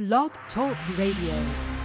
Blog Talk Radio.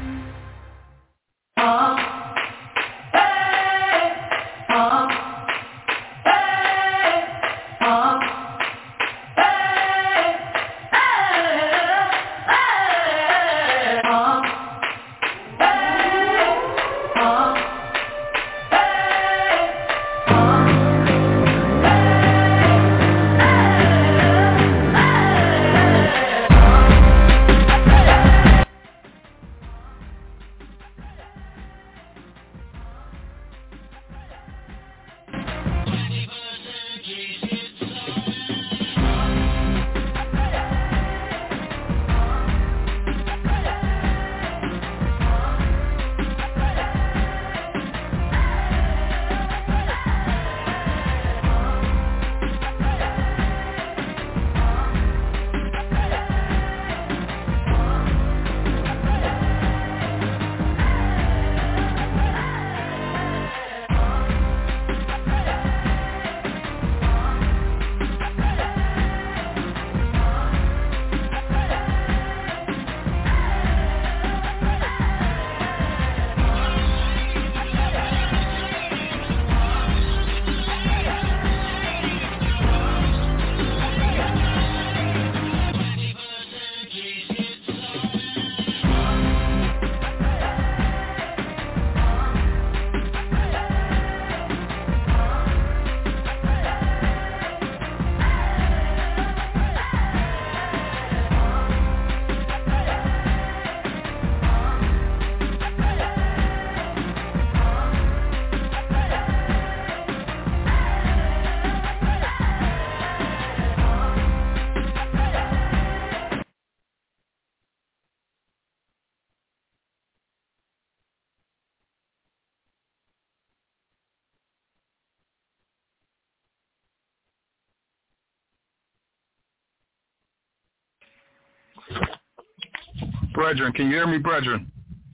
Brethren, can you hear me, brethren?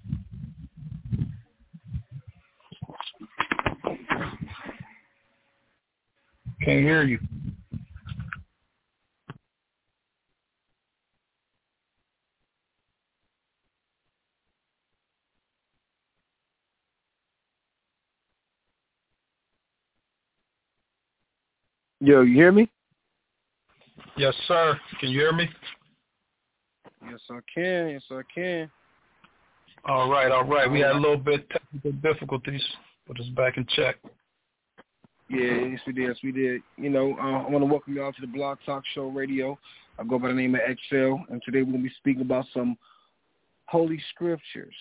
Can't hear you. Yo, you hear me? Yes, sir. Can you hear me? Yes, I can. Yes, I can. All right. We had a little bit technical difficulties, but it's back in check. Yeah, yes, we did. You know, I want to welcome you all to the Blog Talk Show Radio. I go by the name of Excel, and today we're going to be speaking about some holy scriptures.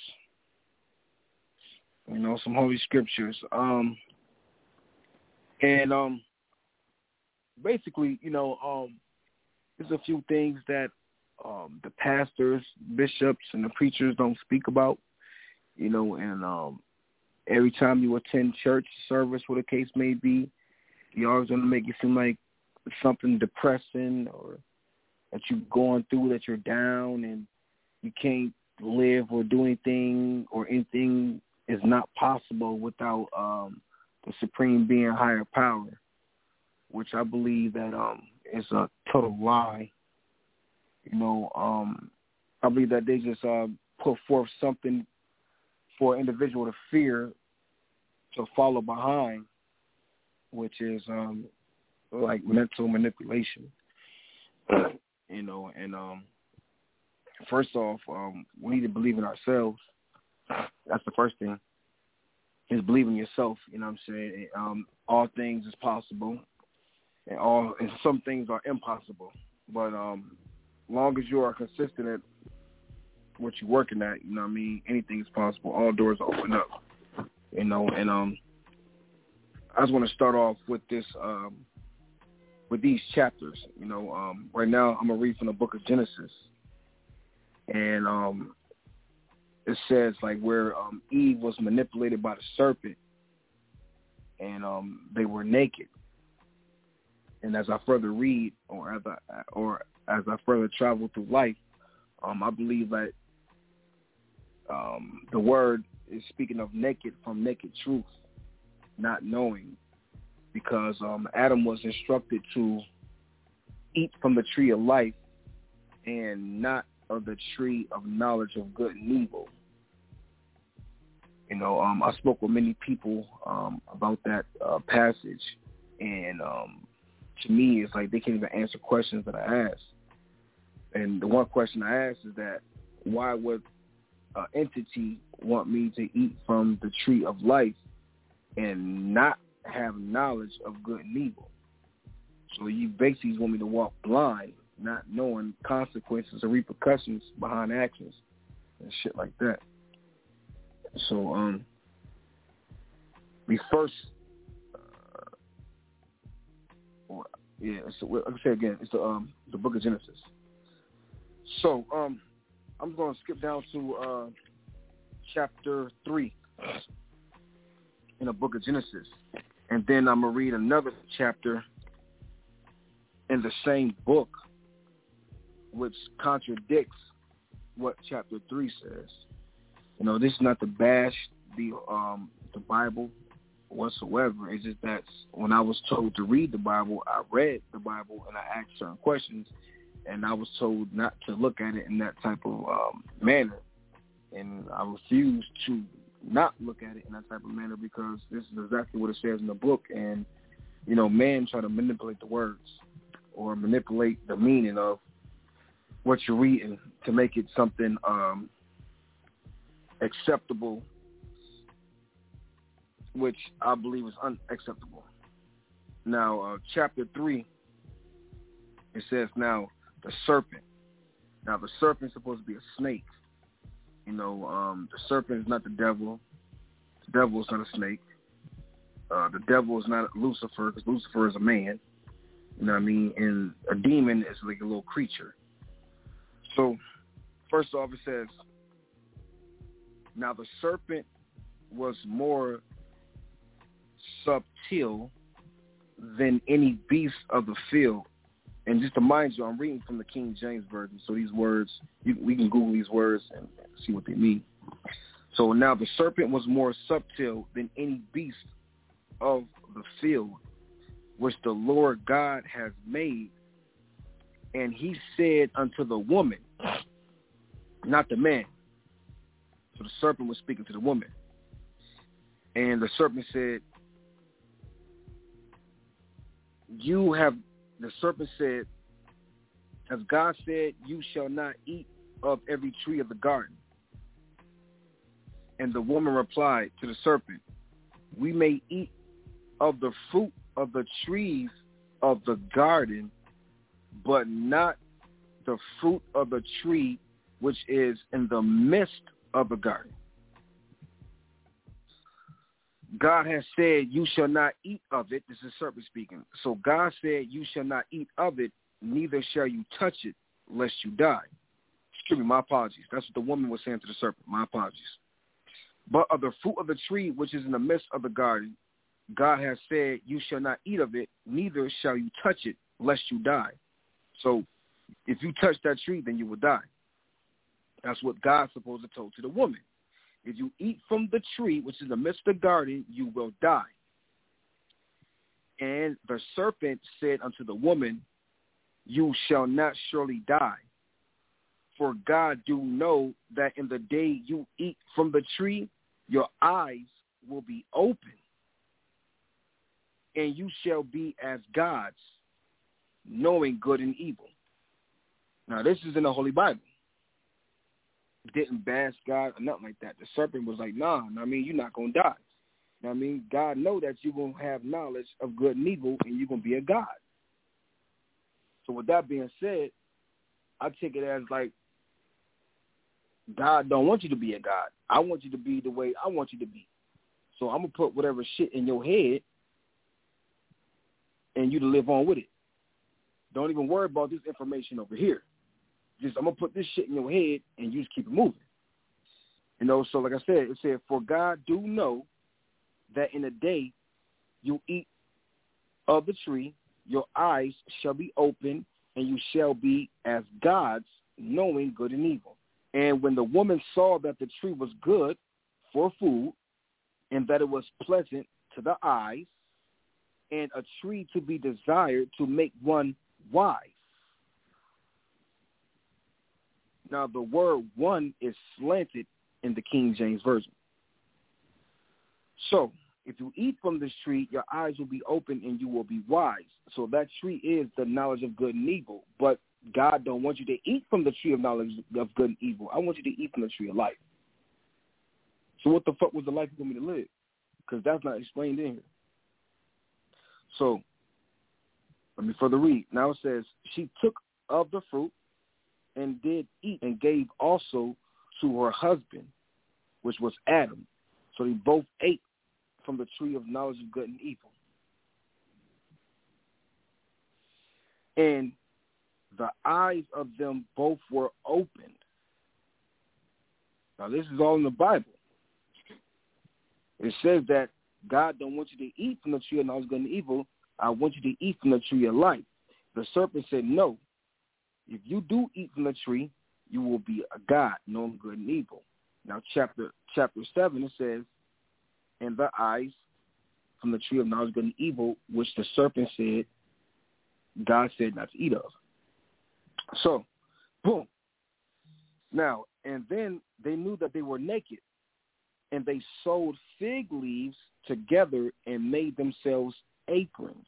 You know, some holy scriptures. Basically, you know, there's a few things that the pastors, bishops, and the preachers don't speak about, you know, and every time you attend church service, what the case may be, you always want to make it seem like something depressing or that you're going through, that you're down and you can't live or do anything, or anything is not possible without the supreme being, higher power, which I believe that is a total lie. You know, I believe that they just put forth something for an individual to fear, to follow behind, which is like mental manipulation. You know, and first off, we need to believe in ourselves. That's the first thing, is believe in yourself. You know what I'm saying? All things is possible, and some things are impossible. But long as you are consistent at what you're working at, you know what I mean, anything is possible. All doors open up, you know. And I just want to start off with this, with these chapters. You know, right now I'm going to read from the book of Genesis. And it says, like, where Eve was manipulated by the serpent, and they were naked. And as I further read, or as I further travel through life, I believe that the word is speaking of naked from naked truth, not knowing, because Adam was instructed to eat from the tree of life and not of the tree of knowledge of good and evil. You know, I spoke with many people about that passage, and to me, it's like they can't even answer questions that I asked. And the one question I asked is that why would an entity want me to eat from the tree of life and not have knowledge of good and evil? So you basically want me to walk blind, not knowing consequences or repercussions behind actions and shit like that. So we first, so like I say again, it's the book of Genesis. So I'm going to skip down to chapter 3 in the book of Genesis, and then I'm going to read another chapter in the same book, which contradicts what chapter 3 says. You know, this is not to bash the Bible whatsoever. It's just that when I was told to read the Bible, I read the Bible and I asked certain questions, and I was told not to look at it in that type of manner. And I refused to not look at it in that type of manner because this is exactly what it says in the book. And, you know, man try to manipulate the words or manipulate the meaning of what you're reading to make it something acceptable, which I believe is unacceptable. Now, chapter 3, it says, now, the serpent. Now, the serpent is supposed to be a snake. You know, the serpent is not the devil. The devil is not a snake. The devil is not Lucifer, because Lucifer is a man. You know what I mean? And a demon is like a little creature. So, first off, it says, now the serpent was more subtle than any beast of the field. And just to mind you, I'm reading from the King James Version, so these words, we can Google these words and see what they mean. So now the serpent was more subtle than any beast of the field, which the Lord God has made. And he said unto the woman, not the man. So the serpent was speaking to the woman. And the serpent said, the serpent said, as God said, you shall not eat of every tree of the garden. And the woman replied to the serpent, we may eat of the fruit of the trees of the garden, but not the fruit of the tree which is in the midst of the garden. God has said, you shall not eat of it. This is serpent speaking. So God said, you shall not eat of it, neither shall you touch it, lest you die. Excuse me, my apologies. That's what the woman was saying to the serpent. My apologies. But of the fruit of the tree which is in the midst of the garden, God has said, you shall not eat of it, neither shall you touch it, lest you die. So if you touch that tree, then you will die. That's what God supposed to told to the woman. If you eat from the tree, which is in the midst of the garden, you will die. And the serpent said unto the woman, you shall not surely die. For God do know that in the day you eat from the tree, your eyes will be open, and you shall be as gods, knowing good and evil. Now, this is in the Holy Bible. Didn't bash God or nothing like that. The serpent was like, nah, I mean, you're not going to die. I mean, God know that you're going to have knowledge of good and evil, and you're going to be a God. So with that being said, I take it as like, God don't want you to be a God. I want you to be the way I want you to be. So I'm going to put whatever shit in your head and you to live on with it. Don't even worry about this information over here. Just, I'm going to put this shit in your head and you just keep it moving. You know, so like I said, it said, for God do know that in a day you eat of the tree, your eyes shall be open, and you shall be as gods, knowing good and evil. And when the woman saw that the tree was good for food, and that it was pleasant to the eyes, and a tree to be desired to make one wise. Now, the word one is slanted in the King James Version. So, if you eat from this tree, your eyes will be open and you will be wise. So that tree is the knowledge of good and evil. But God don't want you to eat from the tree of knowledge of good and evil. I want you to eat from the tree of life. So what the fuck was the life you want me to live? Because that's not explained in here. So, let me further read. Now it says, she took of the fruit and did eat and gave also to her husband, which was Adam. So they both ate from the tree of knowledge of good and evil. And the eyes of them both were opened. Now this is all in the Bible. It says that God don't want you to eat from the tree of knowledge of good and evil. I want you to eat from the tree of life. The serpent said, no. If you do eat from the tree, you will be a God, knowing good and evil. Now, chapter 7, it says, and the eyes from the tree of knowledge of good and evil, which the serpent said, God said not to eat of. So, boom. Now, and then they knew that they were naked, and they sewed fig leaves together and made themselves aprons.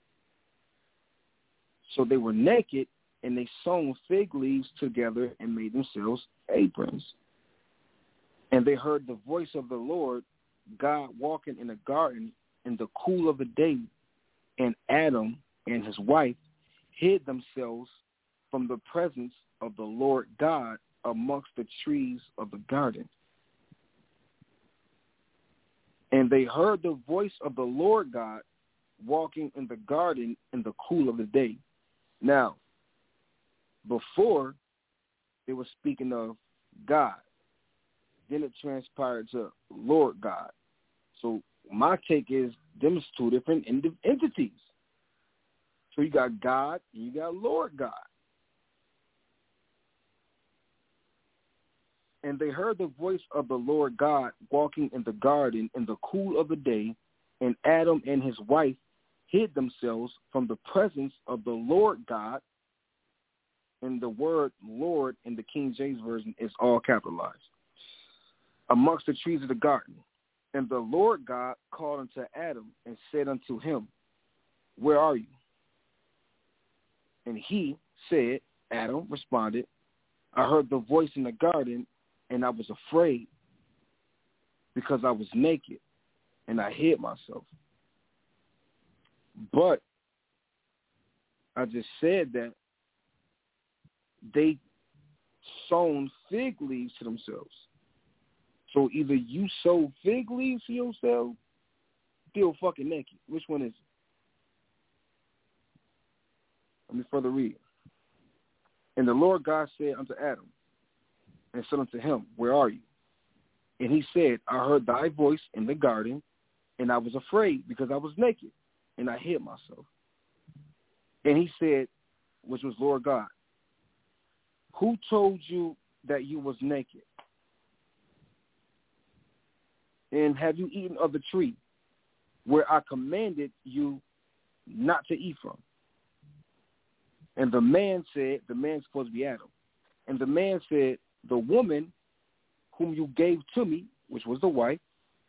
So they were naked, and they sewn fig leaves together and made themselves aprons. And they heard the voice of the Lord God walking in a garden in the cool of the day, and Adam and his wife hid themselves from the presence of the Lord God amongst the trees of the garden. And they heard the voice of the Lord God walking in the garden in the cool of the day. Now, before, they were speaking of God. Then it transpired to Lord God. So my take is them is two different entities. So you got God and you got Lord God. And they heard the voice of the Lord God walking in the garden in the cool of the day, and Adam and his wife hid themselves from the presence of the Lord God. And the word Lord in the King James Version is all capitalized. Amongst the trees of the garden. And the Lord God called unto Adam and said unto him, where are you? And he said, Adam responded, I heard the voice in the garden, and I was afraid because I was naked, and I hid myself. But I just said that they sewn fig leaves to themselves. So either you sew fig leaves to yourself, still fucking naked. Which one is it? Let me further read. And the Lord God said unto Adam, and said unto him, where are you? And he said, I heard thy voice in the garden, and I was afraid because I was naked, and I hid myself. And he said, which was Lord God, who told you that you was naked? And have you eaten of the tree where I commanded you not to eat from? And the man said, the man's supposed to be Adam. And the man said, the woman whom you gave to me, which was the wife,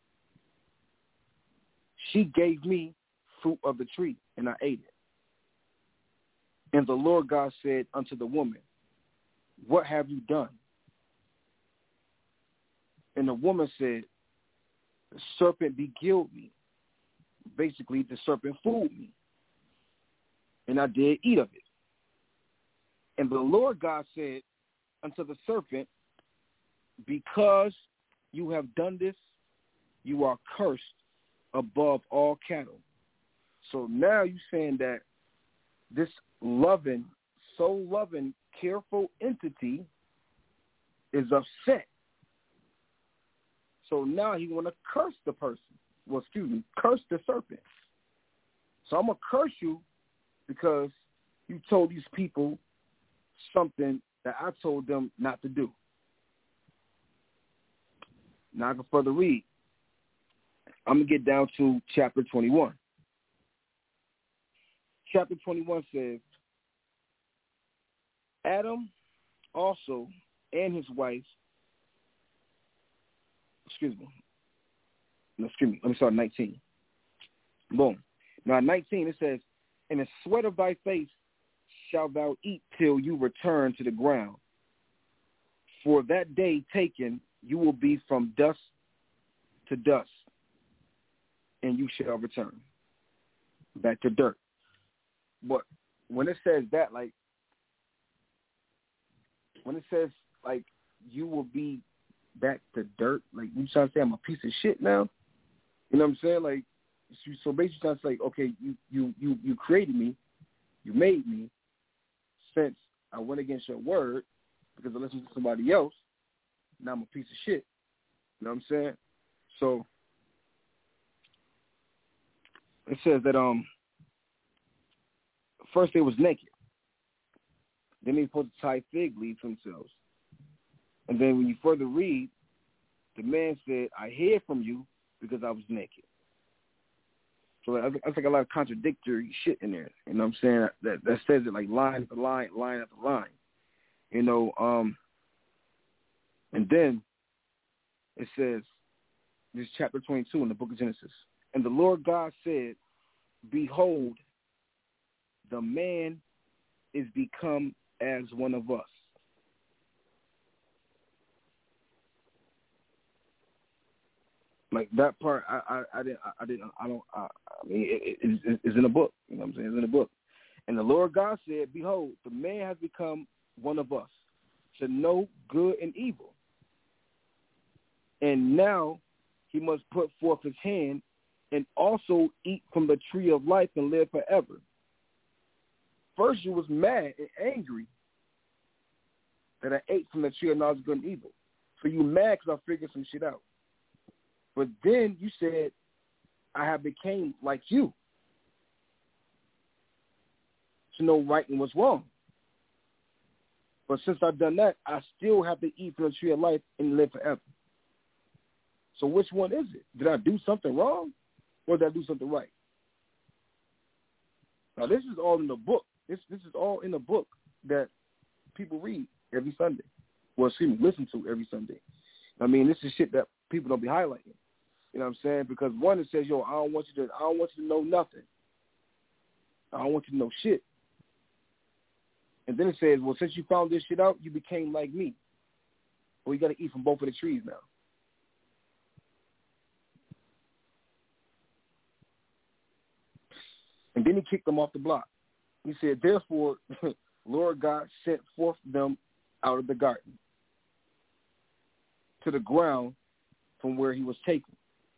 she gave me fruit of the tree, and I ate it. And the Lord God said unto the woman, what have you done? And the woman said, the serpent beguiled me. Basically, the serpent fooled me, and I did eat of it. And the Lord God said unto the serpent, because you have done this, you are cursed above all cattle. So now you're saying that this loving, so loving, careful entity is upset. So now he want to curse the person. Well, curse the serpent. So I'm going to curse you because you told these people something that I told them not to do. Now I can further read. I'm going to get down to chapter 21. Chapter 21 says, Adam also and his wife. Excuse me. Let me start at 19. Boom. Now at 19 it says, "In the sweat of thy face shalt thou eat till you return to the ground. For that day taken you will be from dust to dust, and you shall return back to dirt." But when it says that, like, when it says, like, you will be back to dirt, like, you trying to say I'm a piece of shit now? You know what I'm saying? Like, so basically trying to say, okay, you created me, you made me, since I went against your word because I listened to somebody else, now I'm a piece of shit. You know what I'm saying? So it says that first they was naked. Then they supposed to tie fig leaves themselves. And then when you further read, the man said, "I hid from you because I was naked." So that's like a lot of contradictory shit in there. You know what I'm saying? That says it like line after line, line after line. You know, and then it says, this is chapter 22 in the book of Genesis. "And the Lord God said, Behold, the man is become as one of us." Like that part, I mean, it's in the book. You know what I'm saying? It's in the book. "And the Lord God said, Behold, the man has become one of us, to know good and evil. And now he must put forth his hand and also eat from the tree of life and live forever." First you was mad and angry that I ate from the tree of knowledge of good and evil. So you mad because I figured some shit out. But then you said, I have became like you, to know right and what's wrong. But since I've done that, I still have to eat from the tree of life and live forever. So which one is it? Did I do something wrong, or did I do something right? Now this is all in the book. This is all in the book that people read every Sunday. Well, excuse me, listen to every Sunday. I mean, this is shit that people don't be highlighting. You know what I'm saying? Because one, it says, yo, I don't want you to know nothing. I don't want you to know shit. And then it says, well, since you found this shit out, you became like me. Well, you got to eat from both of the trees now. And then he kicked them off the block. He said, therefore, Lord God sent forth them out of the garden to the ground from where he was taken.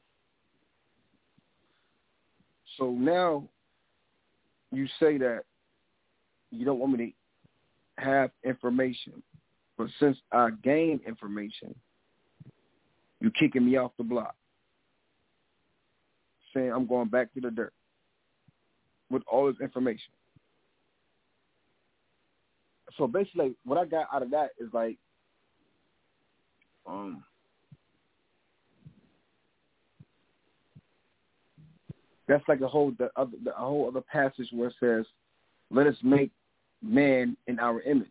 So now you say that you don't want me to have information, but since I gained information, you're kicking me off the block, saying I'm going back to the dirt with all this information. So basically, what I got out of that is like, that's like a whole other passage where it says, "Let us make man in our image."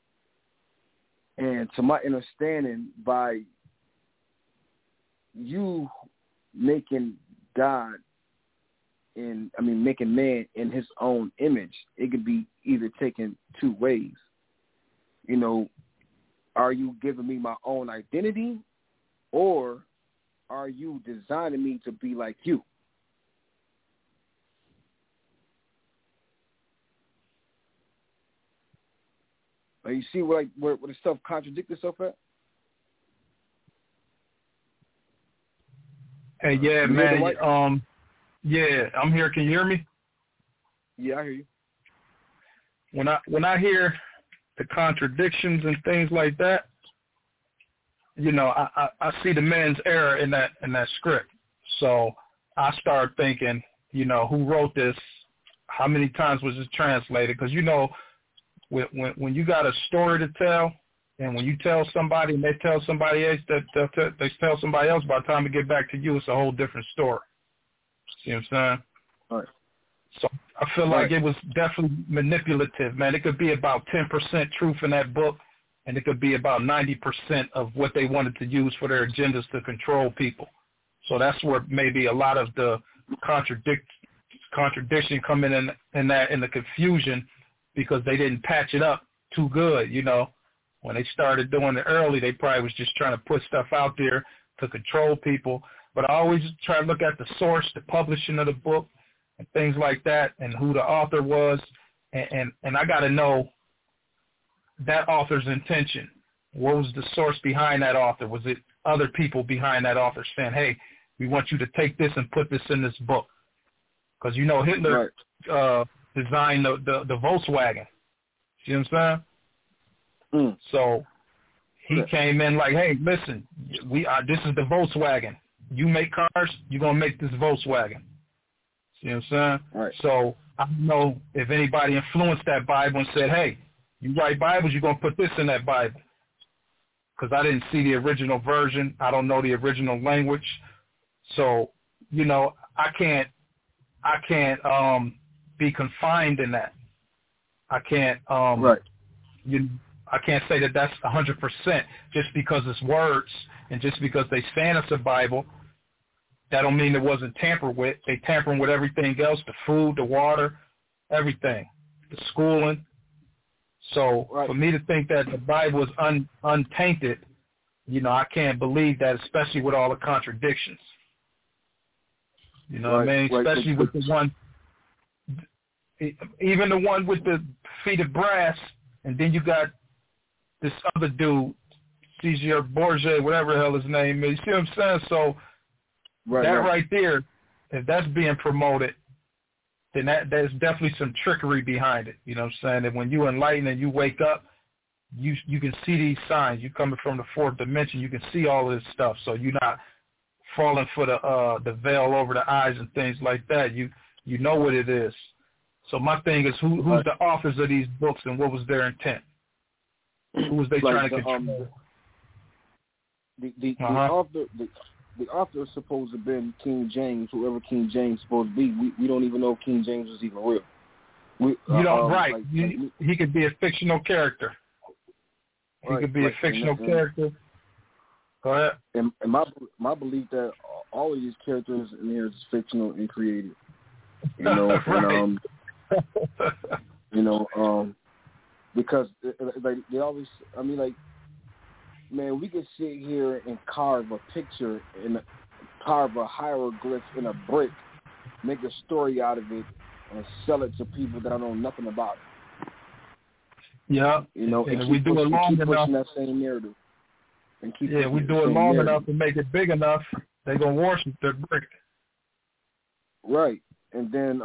And to my understanding, by you making God making man in his own image, it could be either taken two ways. You know, are you giving me my own identity, or are you designing me to be like you? Now you see where the stuff contradicts itself at? Hey, yeah, man. Yeah, I'm here. Can you hear me? Yeah, I hear you. When I hear the contradictions and things like that, you know, I see the man's error in that script. So I start thinking, you know, who wrote this? How many times was it translated? Because, you know, when you got a story to tell, and when you tell somebody and they tell somebody else, they tell somebody else, by the time it get back to you, it's a whole different story. See what I'm saying? All right. So I feel like it was definitely manipulative, man. It could be about 10% truth in that book, and it could be about 90% of what they wanted to use for their agendas to control people. So that's where maybe a lot of the contradiction come in the confusion, because they didn't patch it up too good. When they started doing it early, they probably was just trying to put stuff out there to control people. But I always try to look at the source, the publishing of the book, and things like that, and who the author was, and I got to know that author's intention. What was the source behind that author? Was it other people behind that author saying, hey, we want you to take this and put this in this book? Because, Hitler designed the Volkswagen. See what I'm saying? So he came in like, hey, listen, this is the Volkswagen. You make cars, you're going to make this Volkswagen. See what I'm saying? Right. So I don't know if anybody influenced that Bible and said, hey, you write Bibles, you're going to put this in that Bible. Because I didn't see the original version. I don't know the original language. So, I can't be confined in that. I can't I can't say that that's 100% just because it's words and just because they saying it's a Bible. That don't mean it wasn't tampered with. They tampering with everything else, the food, the water, everything, the schooling. So for me to think that the Bible is untainted, I can't believe that, especially with all the contradictions. You know what I mean? Especially with the one, even the one with the feet of brass, and then you got this other dude, Caesar Borgia, whatever the hell his name is. You see what I'm saying? So right there, if that's being promoted, then there's definitely some trickery behind it. You know what I'm saying? And when you enlighten and you wake up, you can see these signs. You coming from the fourth dimension, you can see all of this stuff. So you're not falling for the veil over the eyes and things like that. You know what it is. So my thing is, who's the authors of these books and what was their intent? Who was they trying to control? The author is supposed to have been King James, whoever King James supposed to be. We don't even know if King James was even real. He could be a fictional character. He could be a fictional character. Go ahead. And my belief that all of these characters in here is fictional and created. Because they always, man, we could sit here and carve a picture and carve a hieroglyph in a brick, make a story out of it, and sell it to people that don't know nothing about it. Yeah. And we do it long enough. That same narrative. We do it long enough to make it big enough, they're going to worship their brick. Right. And then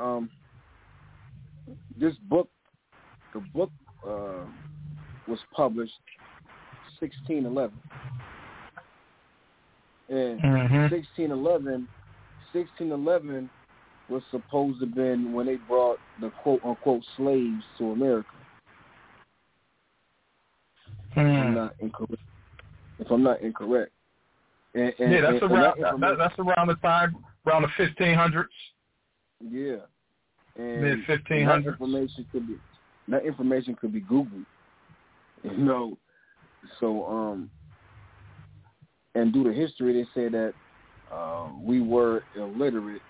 the book was published 1611. And 1611 was supposed to have been when they brought the quote-unquote slaves to America. If I'm not incorrect. That's around the time, around the 1500s. Yeah. And mid-1500s. That information could be Googled. So, and due to history, they say that we were illiterate,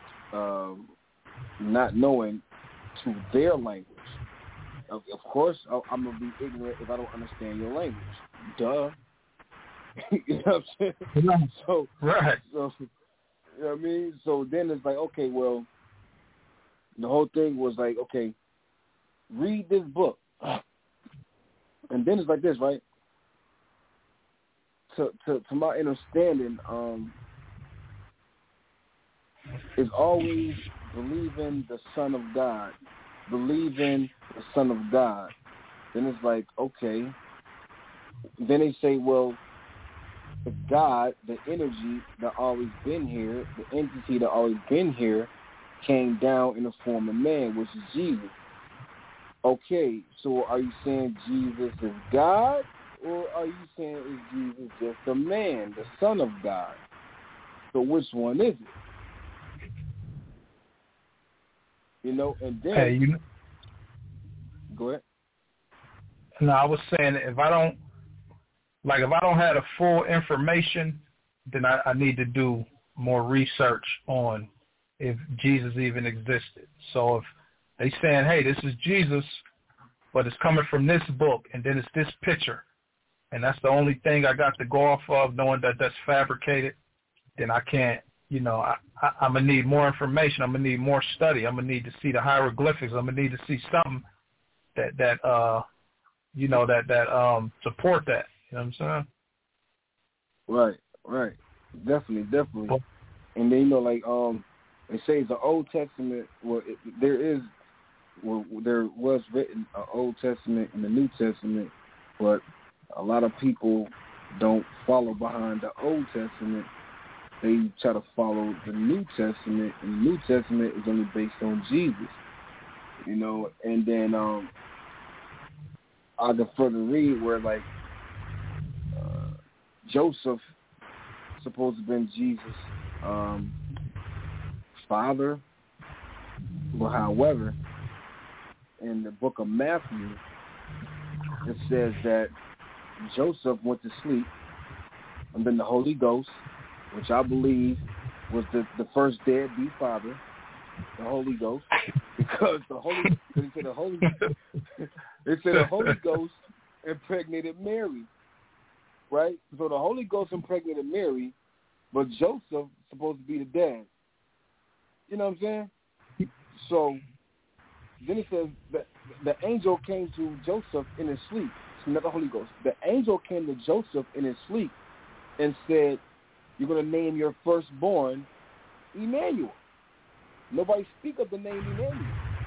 not knowing to their language. Of course, I'm going to be ignorant if I don't understand your language. Duh. You know what I'm saying? So, you know what I mean? So then it's like, okay, well, the whole thing was like, okay, read this book. And then it's like this, right? To my understanding, is always believing the Son of God. Believing the Son of God. Then it's like, okay. Then they say, well, the God, the energy that always been here, the entity that always been here, came down in the form of man, which is Jesus. Okay, so are you saying Jesus is God, or are you saying is Jesus just a man, the Son of God? So which one is it? And then... Hey, Go ahead. No, I was saying if I don't have the full information, then I need to do more research on if Jesus even existed. So if they saying, hey, this is Jesus, but it's coming from this book, and then it's this picture, and that's the only thing I got to go off of, knowing that that's fabricated, then I can't, I'm going to need more information. I'm going to need more study. I'm going to need to see the hieroglyphics. I'm going to need to see something that support that. You know what I'm saying? Right. Definitely. Well, and then, it says the Old Testament, there was written an Old Testament and the New Testament, but a lot of people don't follow behind the Old Testament. They try to follow the New Testament, and the New Testament is only based on Jesus, and then I can further read where, Joseph supposed to have been Jesus' father. Well, however, in the book of Matthew, it says that Joseph went to sleep, and then the Holy Ghost, which I believe was the first deadbeat father, the Holy Ghost, because the Holy Ghost impregnated Mary, right? So the Holy Ghost impregnated Mary, but Joseph supposed to be the dad. You know what I'm saying? So then it says that the angel came to Joseph in his sleep. It's not the Holy Ghost. The angel came to Joseph in his sleep and said, you're going to name your firstborn Emmanuel. Nobody speak of the name Emmanuel.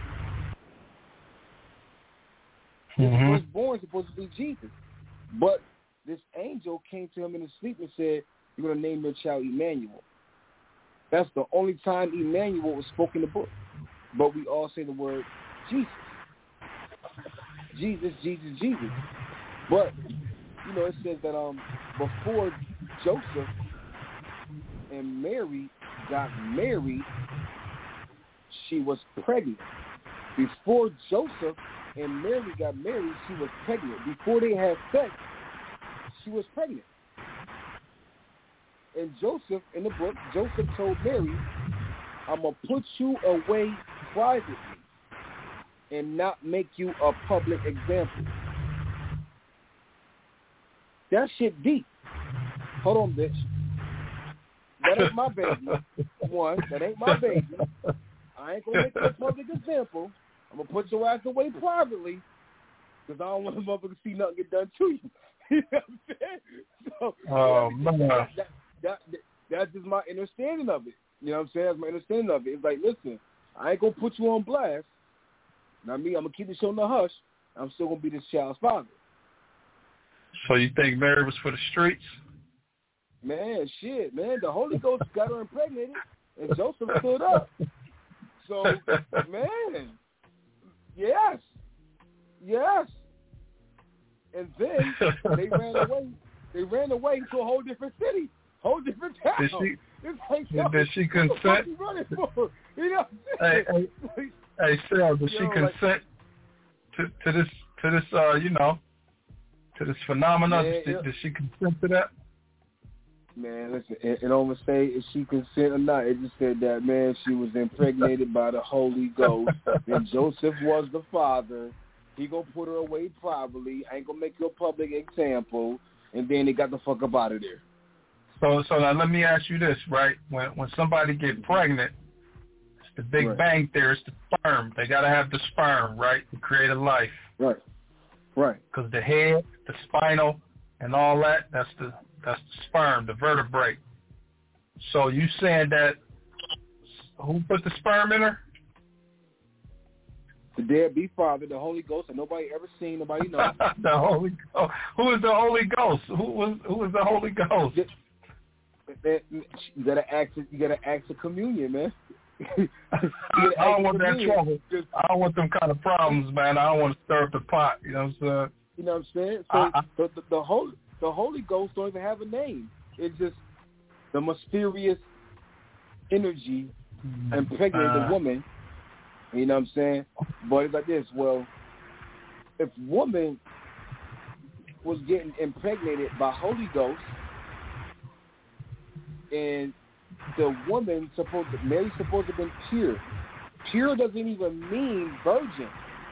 His firstborn is supposed to be Jesus. But this angel came to him in his sleep and said, you're going to name your child Emmanuel. That's the only time Emmanuel was spoken in the book. But we all say the word Jesus. Jesus. But, it says that before Joseph and Mary got married, she was pregnant. Before Joseph and Mary got married, she was pregnant. Before they had sex, she was pregnant. And Joseph, in the book, Joseph told Mary, I'm going to put you away privately and not make you a public example. That shit deep. Hold on, bitch. That ain't my baby. One, that ain't my baby. I ain't going to make you a public example. I'm going to put your ass away privately because I don't want the motherfucker to see nothing get done to you. You know what I'm saying? So, that's just my understanding of it. You know what I'm saying? That's my understanding of it. It's like, listen, I ain't going to put you on blast. Now me, I'm going to keep the show in the hush. I'm still going to be this child's father. So you think Mary was for the streets? Man, shit, man. The Holy Ghost got her impregnated, and Joseph stood up. So, man, yes. And then they ran away. They ran away to a whole different city, whole different town. Did she consent? What the fuck you running for? You know what I'm saying? Hey, Sarah, did she consent to this? To this phenomenon? Did she consent to that? Man, listen, it don't say if she consent or not. It just said that, man, she was impregnated by the Holy Ghost, and Joseph was the father. He gonna put her away privately. I ain't gonna make you a public example, and then they got the fuck up out of there. So now let me ask you this, right? When somebody get pregnant, it's the Big Bang theory. It's the sperm. They gotta have the sperm, right, to create a life. Right. Because the head, the spinal, and all that, that's the sperm, the vertebrate. So you saying that who put the sperm in her? The deadbeat father, the Holy Ghost, and nobody ever seen, nobody knows. The Holy Ghost. Who is the Holy Ghost? Who was the Holy Ghost? You gotta ask the communion, man. I don't want that trouble. I don't want them kind of problems, man. I don't want to stir up the pot. You know what I'm saying? You know what I'm saying? So the Holy Ghost don't even have a name. It's just the mysterious energy impregnated the woman. You know what I'm saying? But it's like this. Well, if woman was getting impregnated by Holy Ghost, and the woman Mary's supposed to have been pure. Pure doesn't even mean virgin.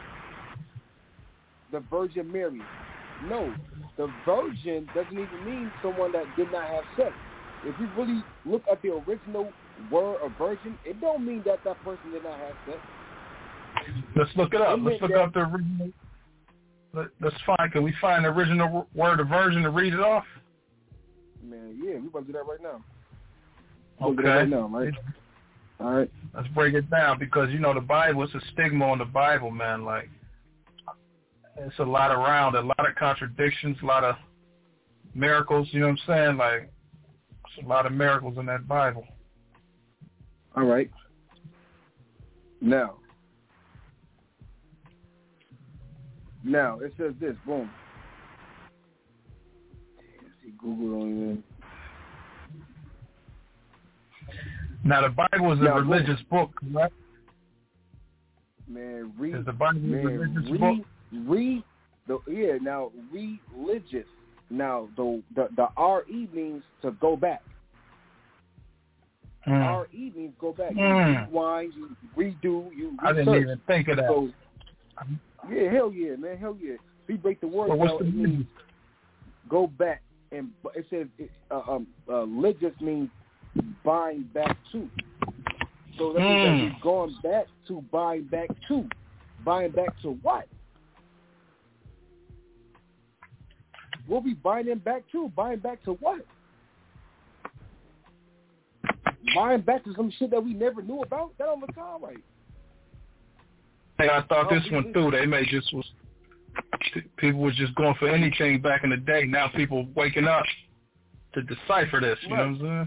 The Virgin Mary. No, the virgin doesn't even mean someone that did not have sex. If you really look at the original word of virgin, it don't mean that person did not have sex. Let's look it up. Let's look up the original. Let's find. Can we find the original word of virgin and read it off? Man, yeah, we about to do that right now. Okay. Right now, right? All right. Let's break it down because the Bible. It's a stigma on the Bible, man. Like it's a lot around, a lot of contradictions, a lot of miracles. You know what I'm saying? Like it's a lot of miracles in that Bible. All right. Now it says this. Boom. See, Google on even. Now the Bible is a religious book, correct? Man, is the Bible a religious book? Now religious. Now the RE means to go back. RE means go back. You rewind, you redo, you research. I didn't even think of that. So, yeah, hell yeah, man, hell yeah. If we break the word down, it means go back, and it says religious means bind back to. So that means that we've gone back to bind back to. Bind back to what? What we binding back to? Bind back to what? Bind back to some shit that we never knew about? That don't look all right. Hey, I thought this one through. People was just going for anything back in the day. Now people waking up to decipher this. You know what I'm saying?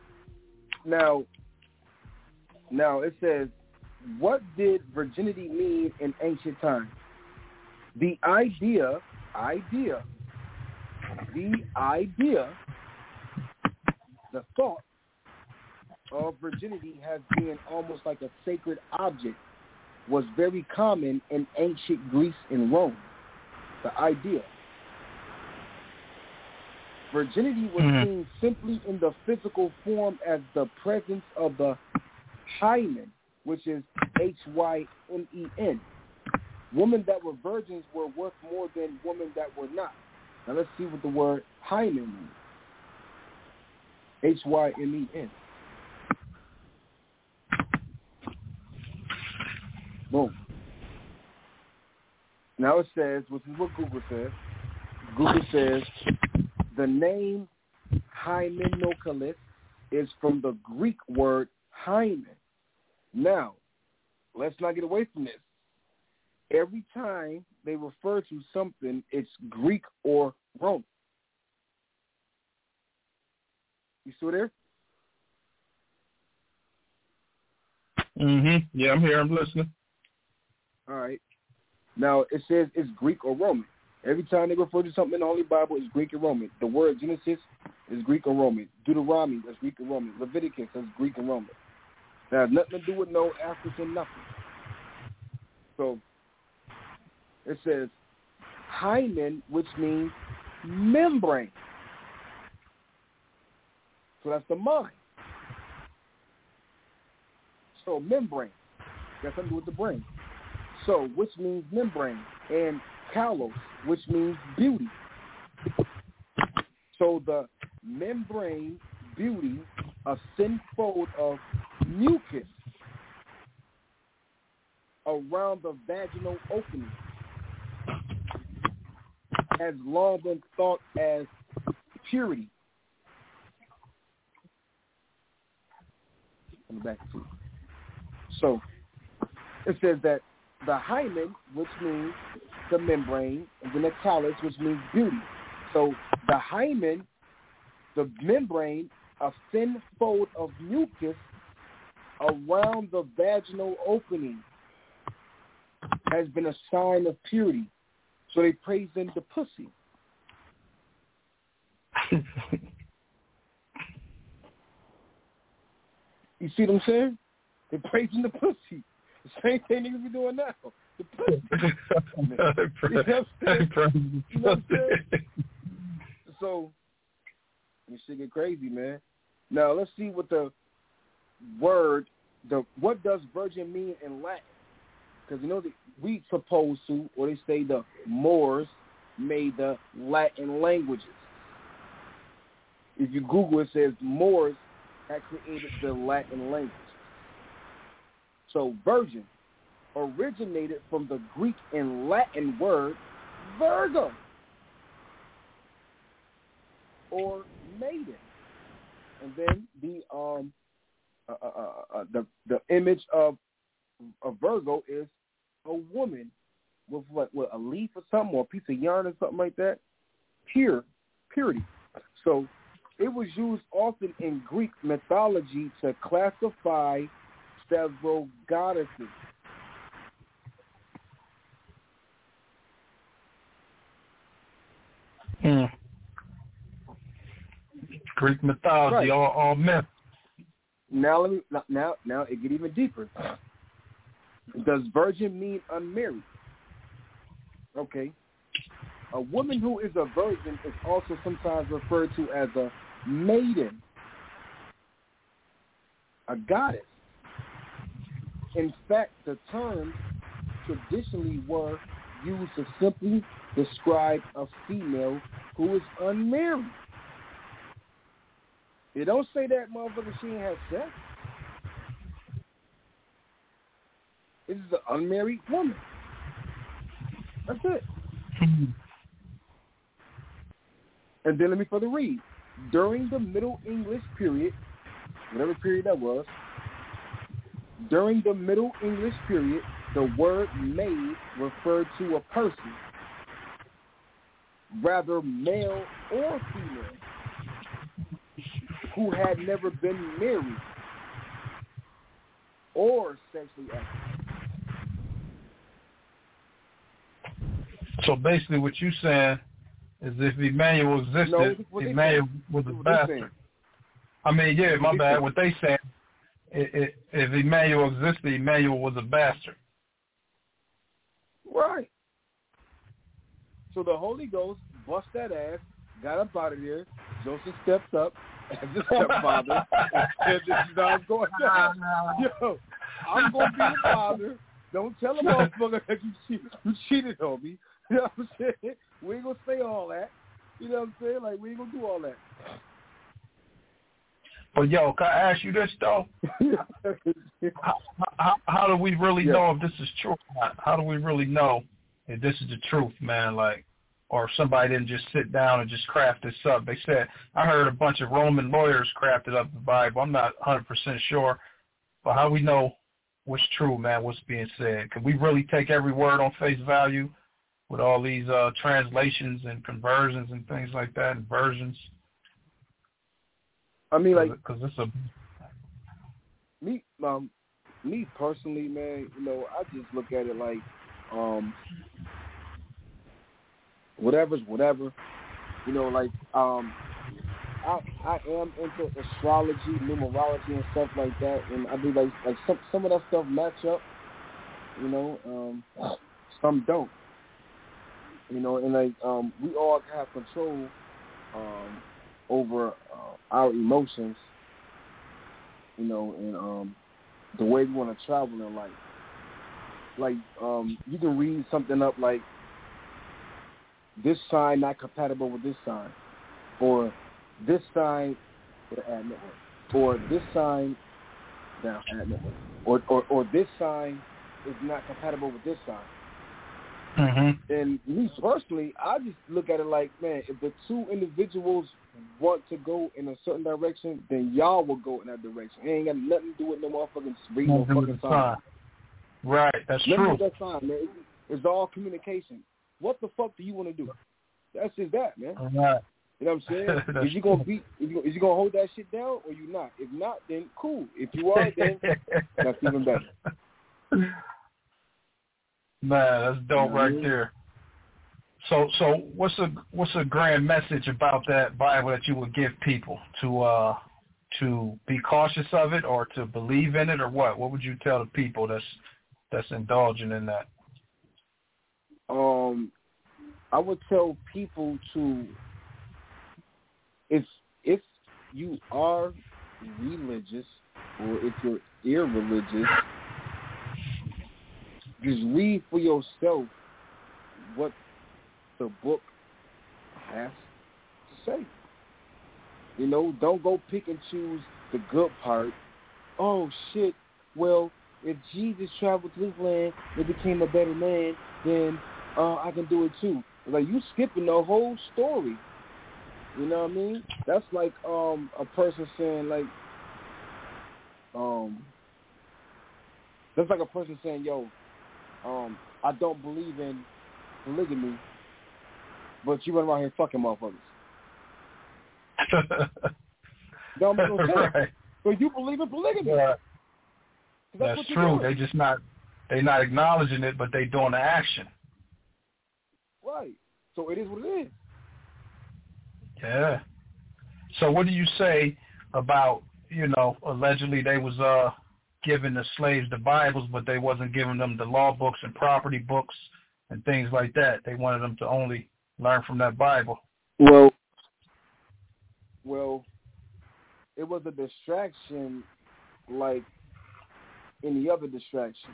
Now it says, what did virginity mean in ancient times? The idea, the thought of virginity as being almost like a sacred object was very common in ancient Greece and Rome. The idea. Virginity was seen simply in the physical form as the presence of the hymen, which is Hymen. Women that were virgins were worth more than women that were not. Now let's see what the word hymen means. Hymen. Boom. Now it says, which is what Google says. Google says the name hymenocalist is from the Greek word hymen. Now, let's not get away from this. Every time they refer to something, it's Greek or Roman. You still there? Yeah, I'm here. I'm listening. All right. Now, it says it's Greek or Roman. Every time they refer to something in the Holy Bible, it's Greek or Roman. The word Genesis is Greek or Roman. Deuteronomy, that's Greek or Roman. Leviticus, that's Greek and Roman. That has nothing to do with no African nothing. So, it says hymen, which means membrane. So that's the mind. So membrane, got something to do with the brain. So, which means membrane, and kalos, which means beauty. So the membrane beauty, a thin fold of mucus around the vaginal opening, has long been thought as purity. On the back too. So it says that the hymen, which means the membrane, and then the callus, which means beauty. So the hymen, the membrane, a thin fold of mucus around the vaginal opening, has been a sign of purity. So they praise in the pussy. You see what I'm saying? They're praising the pussy. The same thing niggas be doing now. the pussy. You know what I'm saying? So, this shit get crazy, man. Now, let's see what the word, what does virgin mean in Latin? Because, you know, we supposed to, or they say the Moors made the Latin languages. If you Google it, says Moors had created the Latin language. So virgin originated from the Greek and Latin word virgo, or maiden. And then the image of a Virgo is a woman with a leaf or something, or a piece of yarn or something like that. Purity. So it was used often in Greek mythology to classify several goddesses. Greek mythology, right. all myth. Now it get even deeper. Does virgin mean unmarried? Okay. A woman who is a virgin is also sometimes referred to as a maiden, a goddess. In fact, the terms traditionally were used to simply describe a female who is unmarried. They don't say that motherfucker she ain't have sex. This is an unmarried woman. That's it. And then let me further read. During the Middle English period, whatever period that was, during the Middle English period, the word maid referred to a person, rather male or female, who had never been married or sexually active. So basically what you're saying is if Emmanuel existed, Emmanuel was a bastard. I mean, yeah, my bad. What they saying, if Emmanuel existed, Emmanuel was a bastard. Right. So the Holy Ghost bust that ass, got up out of there. Joseph stepped up as the stepfather and said, "This is how it's going down. Yo, I'm going to be the father. Don't tell a motherfucker that you cheated on me." You know what I'm saying? We ain't going to say all that. You know what I'm saying? Like, we ain't going to do all that. But, yo, can I ask you this, though? how do we really know if this is true or not? How do we really know if this is the truth, man? Like, or if somebody didn't just sit down and just craft this up. They said, I heard a bunch of Roman lawyers crafted up the Bible. I'm not 100% sure. But how we know what's true, man, what's being said? Can we really take every word on face value with all these translations and conversions and things like that, and versions? I mean, like, because it's a me personally, man. You know, I just look at it like, whatever's whatever. You know, like, I am into astrology, numerology, and stuff like that, and I do like some of that stuff match up. You know, some don't. You know, and like we all have control over our emotions. You know, and the way we want to travel in life. Like, you can read something up like, this sign not compatible with this sign, or this sign with add network, or this sign down add network, or this sign is not compatible with this sign. Mm-hmm. And me personally, I just look at it like, man, if the two individuals want to go in a certain direction, then y'all will go in that direction. It ain't got nothing to do with no motherfucking read no fucking sign. Right, that's true. With that sign, man. It's all communication. What the fuck do you want to do? That's just that, man. Right. You know what I'm saying? Is you gonna hold that shit down, or you not? If not, then cool. If you are, then that's even better. Man, that's dope right there. So what's a grand message about that Bible that you would give people to be cautious of it, or to believe in it, or what? What would you tell the people that's indulging in that? I would tell people to, if you are religious or if you're irreligious, just read for yourself what the book has to say. You know, don't go pick and choose the good part. Oh, shit, well, if Jesus traveled to this land and became a better man, then I can do it too. Like, you skipping the whole story. You know what I mean? That's like a person saying, like, that's like a person saying, yo, I don't believe in polygamy, but you run around here fucking motherfuckers. Don't make no sense. Right. But you believe in polygamy. Yeah. That's true. Doing. They just not acknowledging it, but they doing the action. Right. So it is what it is. Yeah. So what do you say about, allegedly they was giving the slaves the Bibles, but they wasn't giving them the law books and property books and things like that. They wanted them to only learn from that Bible. Well, it was a distraction like any other distraction.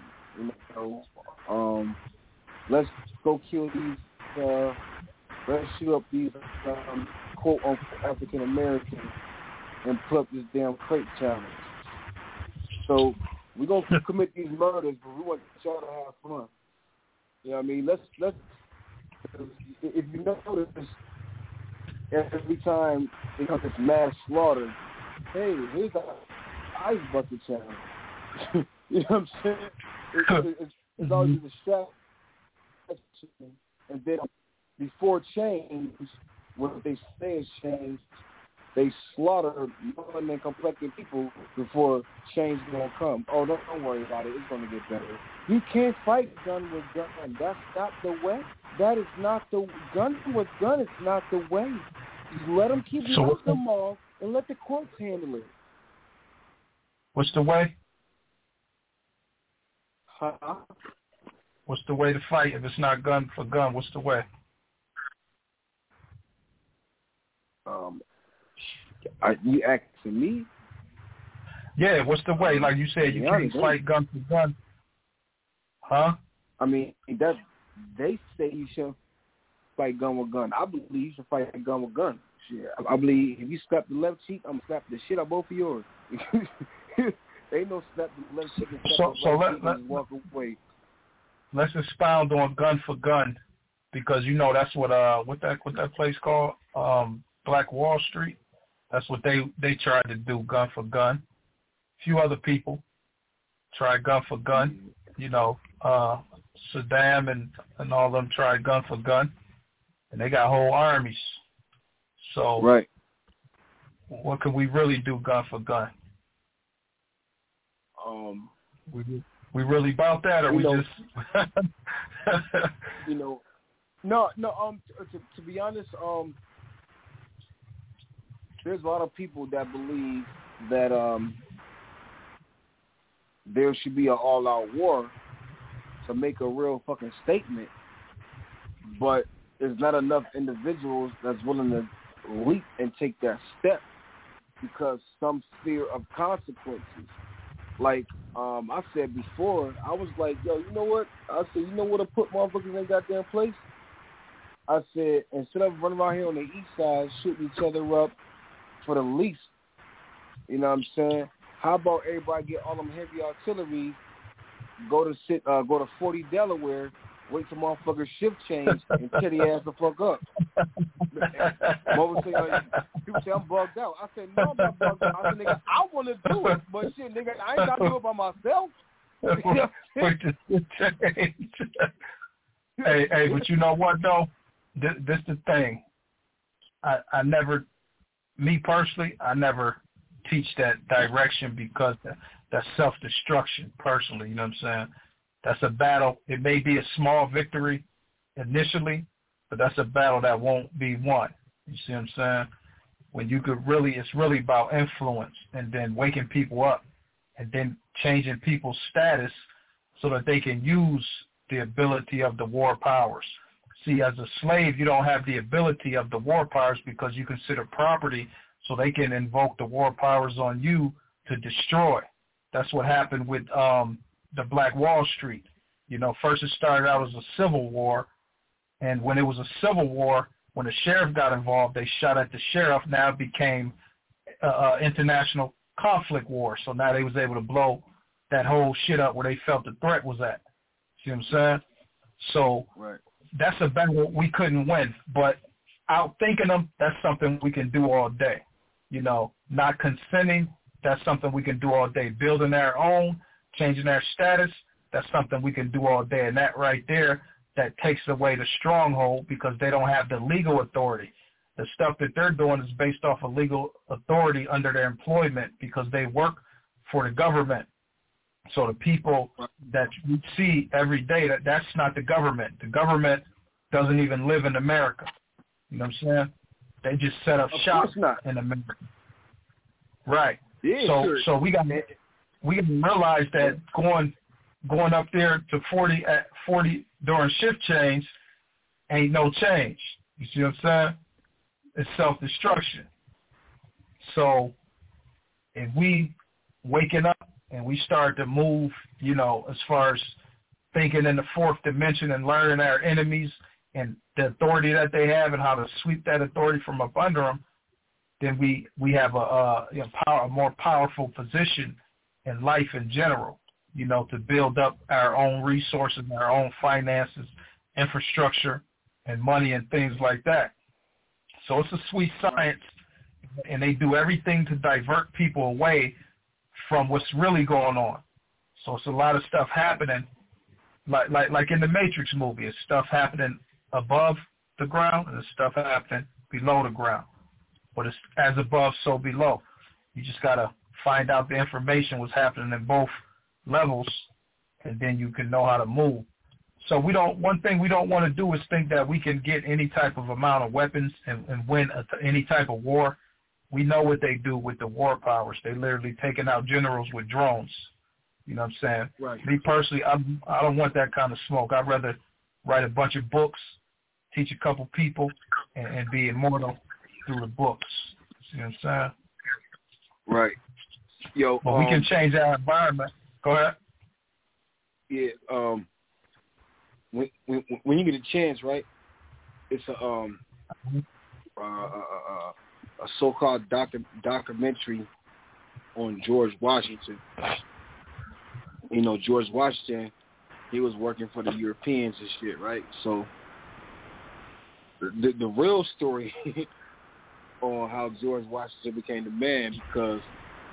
Let's go kill these, let's shoot up these quote-unquote African Americans and put up this damn crate challenge. So we're going to commit these murders, but we want y'all to have fun. You know what I mean? Let's if you notice, every time they have this mass slaughter, hey, here's the ice bucket challenge. You know what I'm saying? It's always a distraction. And then before change, what they say is change, they slaughter melanin-complected people before change is going to come. Oh, don't worry about it. It's going to get better. You can't fight gun with gun. That's not the way. That is not the gun with gun. It's not the way. Just let them keep knocking them off and let the courts handle it. What's the way? Huh? What's the way to fight if it's not gun for gun? What's the way? Are you asking me? Yeah, what's the way? Like you said, you can't fight gun for gun. Huh? I mean, that they say you should fight gun with gun. I believe you should fight gun with gun. Shit. I believe if you slap the left cheek, I'm going to slap the shit out both of yours. They ain't no slap the left cheek and slap the right cheek and walk away. Let's expound on gun for gun, because that's what that place called, Black Wall Street. That's what they tried to do, gun for gun. A few other people tried gun for gun. Saddam and all of them tried gun for gun, and they got whole armies. So right. What can we really do gun for gun? We really about that, or we just No. To be honest, there's a lot of people that believe that there should be an all-out war to make a real fucking statement, but there's not enough individuals that's willing to leap and take that step because some fear of consequences. Like I said before, I was like, yo, you know what? I said, you know what to put motherfuckers in goddamn place? I said, instead of running around here on the east side shooting each other up for the least, you know what I'm saying? How about everybody get all them heavy artillery, go to 40 Delaware, wait till motherfuckers shift change, and tear the ass the fuck up. People say I'm bugged out. I said, no, I'm not bugged out. I said, nigga, I want to do it, but shit, nigga, I ain't got to do it by myself. Hey, but you know what, though? This the thing. I never, me personally, I never teach that direction because that's self-destruction personally, you know what I'm saying? That's a battle. It may be a small victory initially, but that's a battle that won't be won. You see what I'm saying? When you could really, it's really about influence and then waking people up and then changing people's status so that they can use the ability of the war powers. See, as a slave, you don't have the ability of the war powers because you consider property, so they can invoke the war powers on you to destroy. That's what happened with the Black Wall Street. You know, first it started out as a civil war, and when it was a civil war, when the sheriff got involved, they shot at the sheriff. Now it became international conflict war. So now they was able to blow that whole shit up where they felt the threat was at. See what I'm saying? So that's a battle we couldn't win. But outthinking them, that's something we can do all day. You know, not consenting, that's something we can do all day. Building our own, changing our status, that's something we can do all day. And that right there, that takes away the stronghold because they don't have the legal authority. The stuff that they're doing is based off of legal authority under their employment because they work for the government. So the people that we see every day, that's not the government. The government doesn't even live in America. You know what I'm saying? They just set up shop in America. Right. Yeah, so we got to realize that going up there to 40 at 40 during shift change ain't no change. You see what I'm saying? It's self-destruction. So if we waking up and we start to move, you know, as far as thinking in the fourth dimension and learning our enemies and the authority that they have and how to sweep that authority from up under them, then we have a more powerful position in life in general, you know, to build up our own resources, our own finances, infrastructure, and money and things like that. So it's a sweet science, and they do everything to divert people away from what's really going on. So it's a lot of stuff happening, like in the Matrix movie. It's stuff happening above the ground and it's stuff happening below the ground. But it's as above, so below. You just got to find out the information what's happening in both levels, and then you can know how to move. So one thing we don't want to do is think that we can get any type of amount of weapons and win any type of war. We know what they do with the war powers. They literally taking out generals with drones. You know what I'm saying? Right. Me personally, I don't want that kind of smoke. I'd rather write a bunch of books, teach a couple people, and be immortal through the books. See what I'm saying? Right. Yo, but we can change our environment. Go ahead. Yeah. When you get a chance, right? It's a so-called documentary on George Washington. You know, George Washington, he was working for the Europeans and shit, right? So the real story on how George Washington became the man, because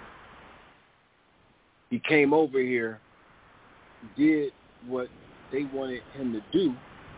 he came over here, did what they wanted him to do,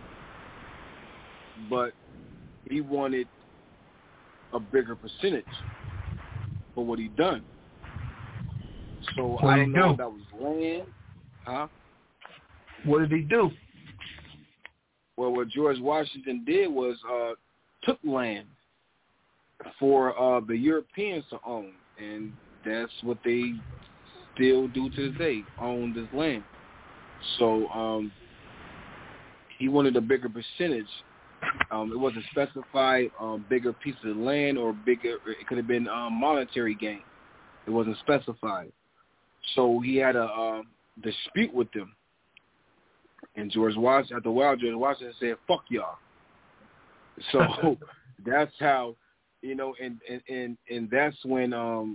but he wanted a bigger percentage for what he done. So I don't know if that was land, huh? What did he do? Well, what George Washington did was took land for the Europeans to own, and that's what they still do to this day, own this land. So he wanted a bigger percentage. It wasn't specified bigger piece of land or bigger. It could have been monetary gain. It wasn't specified. So he had a dispute with them. And George Washington, after a while, George Washington said, "Fuck y'all." So that's how, you know, and that's when,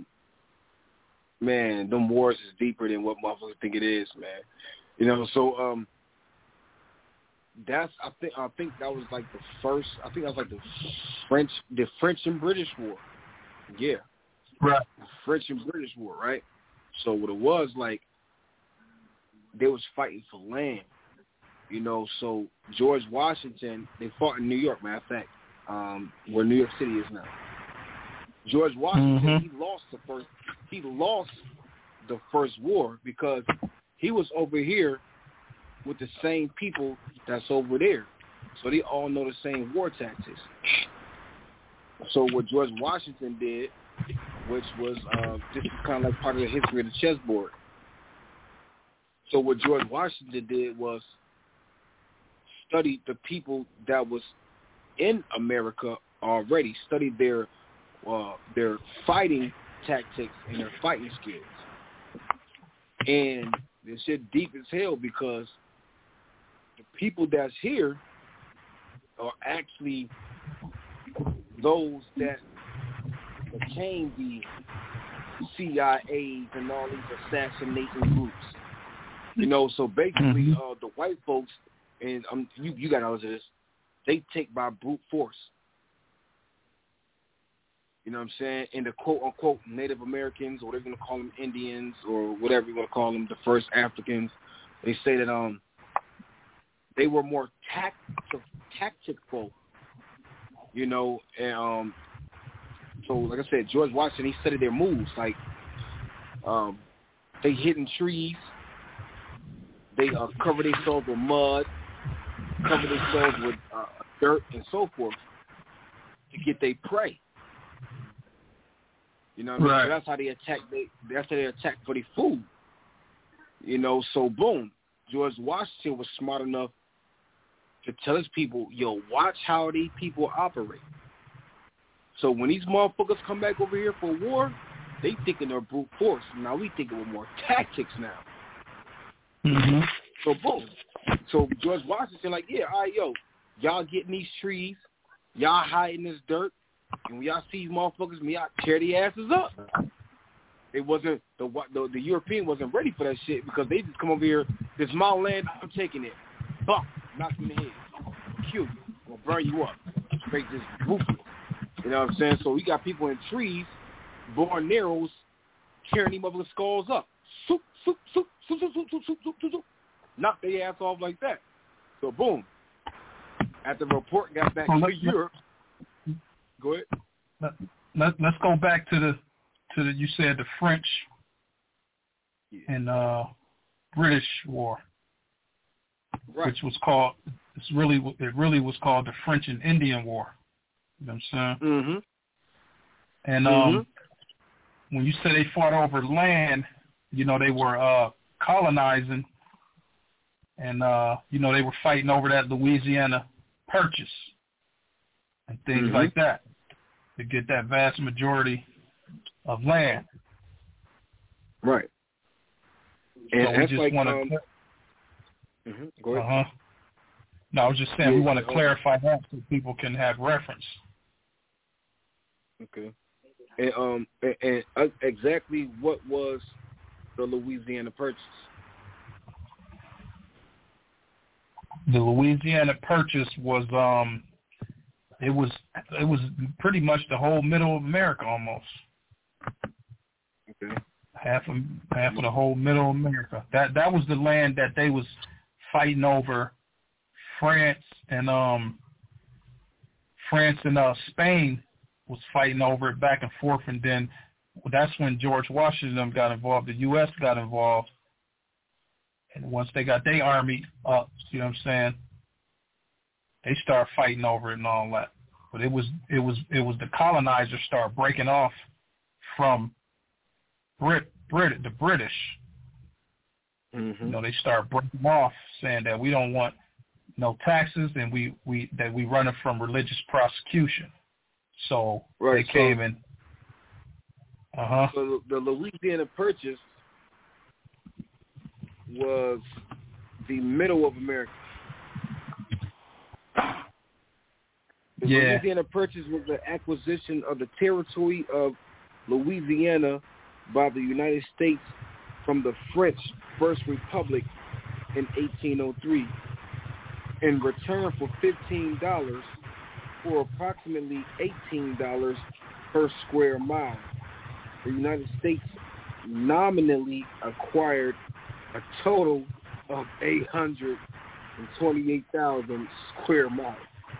man, them wars is deeper than what motherfuckers think it is, man. You know, so that's I think that was like the first. I think that was like the French and British War. Yeah, right. The French and British War, right? So what it was like, they was fighting for land. You know, so George Washington, they fought in New York, matter of fact, where New York City is now. George Washington, he lost the first war because he was over here with the same people that's over there. So they all know the same war tactics. So what George Washington did, which was this is kind of like part of the history of the chessboard. So what George Washington did was studied the people that was in America already, studied their fighting tactics and their fighting skills. And this shit deep as hell because the people that's here are actually those that became the CIAs and all these assassinating groups. You know, so basically the white folks, and you got all of this, they take by brute force. You know what I'm saying? And the quote-unquote Native Americans, or whatever you want to call them, Indians, or whatever you want to call them, the first Africans, they say that they were more tactical, you know. And so, like I said, George Washington, he studied their moves. Like, they hid in trees. They cover themselves with mud, cover themselves with dirt, and so forth to get their prey. You know what I mean? Right. So that's how they attack. That's how they attack for their food. You know, so boom, George Washington was smart enough to tell his people, yo, watch how these people operate. So when these motherfuckers come back over here for war, they thinking they're brute force. Now we thinking with more tactics now. Mm-hmm. So boom. So George Washington like, yeah, all right, yo, y'all get in these trees, y'all hide in this dirt, and when y'all see these motherfuckers, y'all tear their asses up. It wasn't the European wasn't ready for that shit because they just come over here. This my land, I'm taking it. Bump, knock you in the head, kill you, gonna burn you up. Straight just ruthless. You know what I'm saying? So we got people in trees, blowing arrows, tearing these motherfuckers' skulls up. Soup, soup, soup, soup, soup, soup, soup, soup, soup, soup, soup. Knock their ass off like that. So boom. After the report got back to Europe. Go ahead. Let's go back to the you said the French and British War, right, which was called it really was called the French and Indian War. You know what I'm saying? Mm-hmm. And when you say they fought over land, you know, they were colonizing, and you know, they were fighting over that Louisiana Purchase and things like that to get that vast majority of land. Right. So and we just like, want to. Go ahead. No, I was just saying we want to clarify that so people can have reference. Okay. And exactly what was the Louisiana Purchase? The Louisiana Purchase was it was pretty much the whole middle of America almost. Okay. Half of the whole middle of America. That was the land that they was fighting over. France and Spain was fighting over it back and forth, and then that's when George Washington got involved. The U.S. got involved, and once they got their army up, you know what I'm saying, they started fighting over it and all that. But it was the colonizers start breaking off from the British. Mm-hmm. You know, they start breaking off, saying that we don't want no taxes, and we running from religious prosecution. So they came in. So the Louisiana Purchase was the middle of America. The Louisiana Purchase was the acquisition of the territory of Louisiana by the United States from the French First Republic in 1803 in return for $15 or approximately $18 per square mile. The United States nominally acquired a total of 828,000 square miles.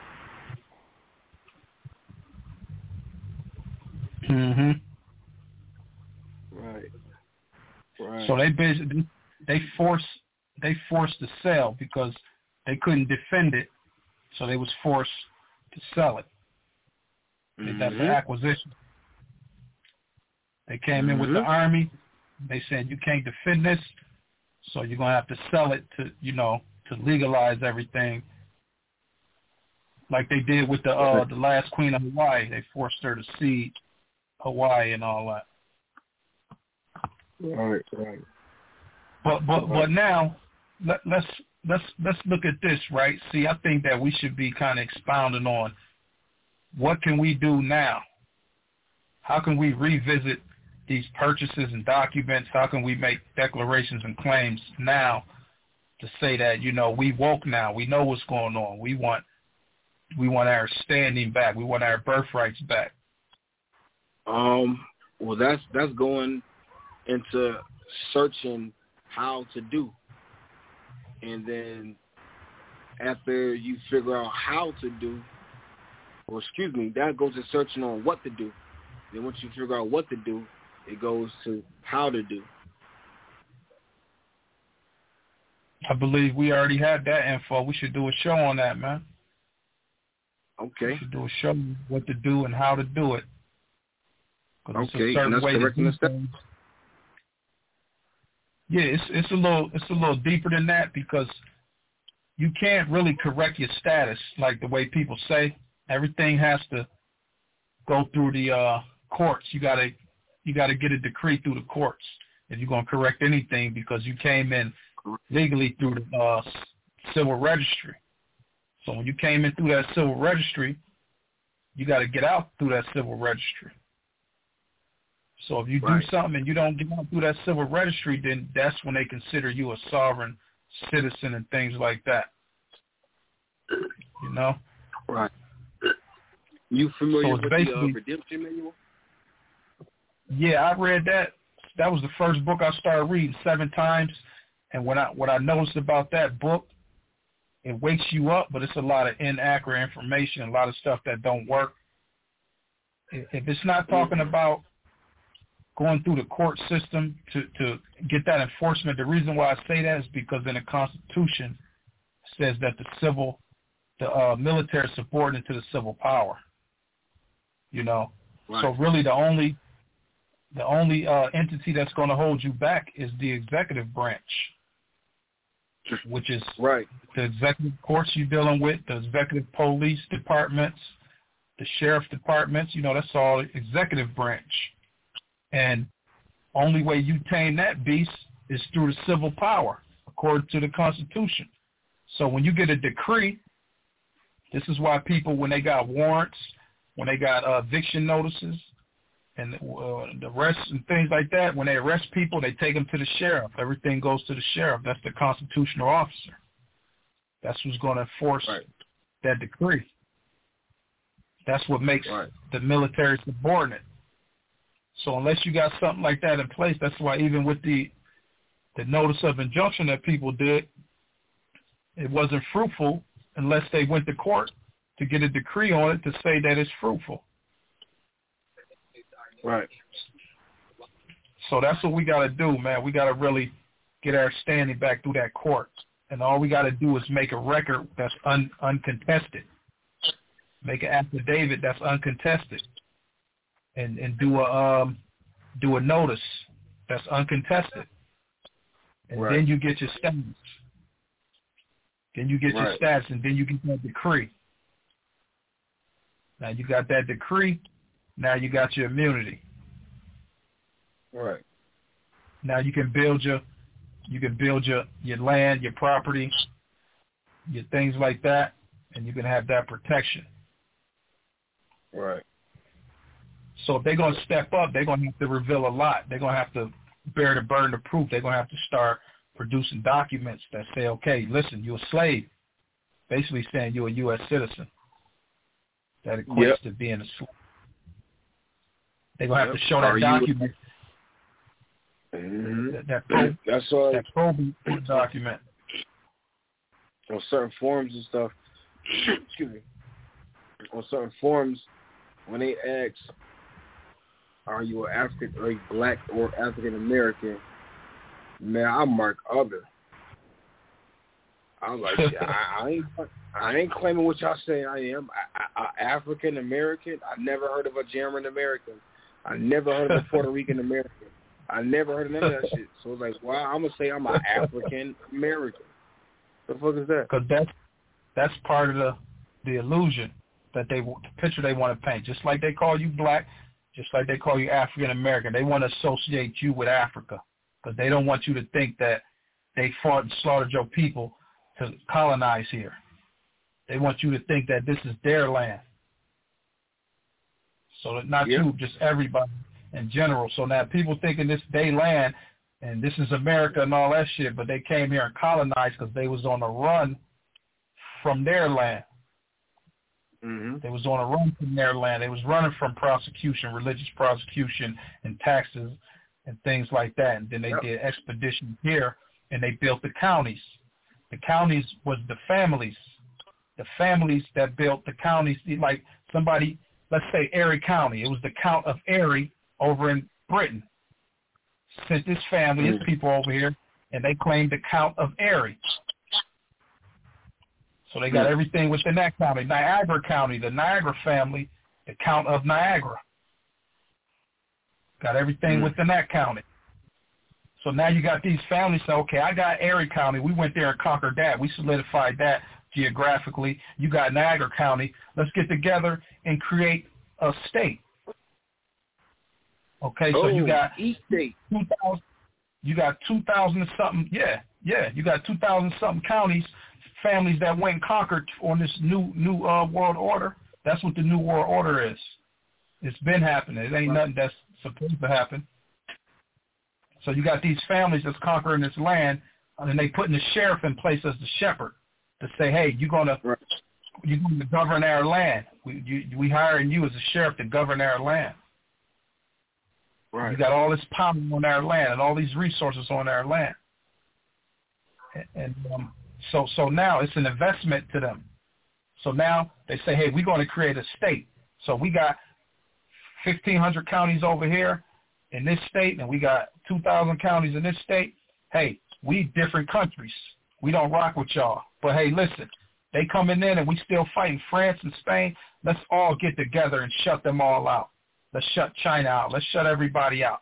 Mm-hmm. Right. So they basically forced the sale because they couldn't defend it, so they was forced to sell it. That's the acquisition. They came in with the army. They said you can't defend this, so you're gonna have to sell it to legalize everything, like they did with the last queen of Hawaii. They forced her to cede Hawaii and all that. Right. But now let's look at this, right? See, I think that we should be kind of expounding on what can we do now. How can we revisit these purchases and documents? How can we make declarations and claims now to say that, you know, we woke now, we know what's going on, we want our standing back, we want our birthrights back? Well, that's going into searching how to do, and then after you figure out how to do, that goes to searching on what to do. Then once you figure out what to do, it goes to how to do. I believe we already had that info. We should do a show on that, man. Okay. We should do a show on what to do and how to do it. Okay, and that's correcting the steps. Yeah, it's a little deeper than that, because you can't really correct your status like the way people say. Everything has to go through the courts. You gotta get a decree through the courts if you're gonna correct anything, because you came in legally through the civil registry. So when you came in through that civil registry, you got to get out through that civil registry. So if you do something and you don't get out through that civil registry, then that's when they consider you a sovereign citizen and things like that. You know? Right. You familiar with the Redemption Manual? Yeah, I read that. That was the first book I started reading 7 times. And what I noticed about that book, it wakes you up, but it's a lot of inaccurate information, a lot of stuff that don't work. If it's not talking about going through the court system to get that enforcement, the reason why I say that is because in the Constitution it says that the military is subordinate to the civil power. You know, so really the only entity that's going to hold you back is the executive branch, which is the executive courts you're dealing with, the executive police departments, the sheriff departments. You know, that's all executive branch. And only way you tame that beast is through the civil power, according to the Constitution. So when you get a decree, this is why people, when they got warrants, when they got eviction notices, and the arrests and things like that, when they arrest people, they take them to the sheriff. Everything goes to the sheriff. That's the constitutional officer. That's who's going to enforce that decree. That's what makes the military subordinate. So unless you got something like that in place, that's why even with the notice of injunction that people did, it wasn't fruitful unless they went to court to get a decree on it to say that it's fruitful. Right. So that's what we got to do, man. We got to really get our standing back through that court. And all we got to do is make a record that's uncontested. Make an affidavit that's uncontested. And do a notice that's uncontested. And then you get your status. Then you get your status, and then you get that decree. Now you got that decree. Now you got your immunity. Right. Now you can build your land, your property, your things like that, and you can have that protection. Right. So if they're going to step up, they're going to have to reveal a lot. They're going to have to bear the burden of proof. They're going to have to start producing documents that say, okay, listen, you're a slave. Basically saying you're a U.S. citizen. That equates to being a slave. They're going to have to show that document. That probing document. On certain forms and stuff, excuse me, on certain forms, when they ask, are you an African, or you black or African American, man, I mark other. I was like, I ain't claiming what y'all say I am. African American. I never heard of a German American. I never heard of a Puerto Rican American. I never heard of none of that shit. So it's like, well, I'm gonna say I'm an African American. What the fuck is that? Because that's part of the illusion that the picture they want to paint. Just like they call you black, just like they call you African American, they want to associate you with Africa because they don't want you to think that they fought and slaughtered your people to colonize here. They want you to think that this is their land. So not you, just everybody in general. So now people thinking this their land and this is America and all that shit, but they came here and colonized because they was on a run from their land. Mm-hmm. They was on a run from their land. They was running from prosecution, religious prosecution, and taxes and things like that. And then they did expeditions here, and they built the counties. The counties was the families that built the counties. Like somebody, let's say Erie County. It was the Count of Erie over in Britain. Sent this family, his people over here, and they claimed the Count of Erie. So they got everything within that county. Niagara County, the Niagara family, the Count of Niagara. Got everything within that county. So now you got these families say, okay, I got Erie County. We went there and conquered that. We solidified that geographically. You got Niagara County. Let's get together and create a state. Okay, so you got each state. 2,000. You got 2,000 and something. Yeah. You got 2,000 something counties, families that went and conquered on this new world order. That's what the new world order is. It's been happening. It ain't nothing that's supposed to happen. So you got these families that's conquering this land, and they putting the sheriff in place as the shepherd to say, hey, you're going to govern our land. We hiring you as a sheriff to govern our land. Right. You got all this power on our land and all these resources on our land. And so now it's an investment to them. So now they say, hey, we're going to create a state. So we got 1,500 counties over here in this state, and we got 2,000 counties in this state. Hey, we different countries. We don't rock with y'all. But, hey, listen, they coming in and we still fighting France and Spain. Let's all get together and shut them all out. Let's shut China out. Let's shut everybody out.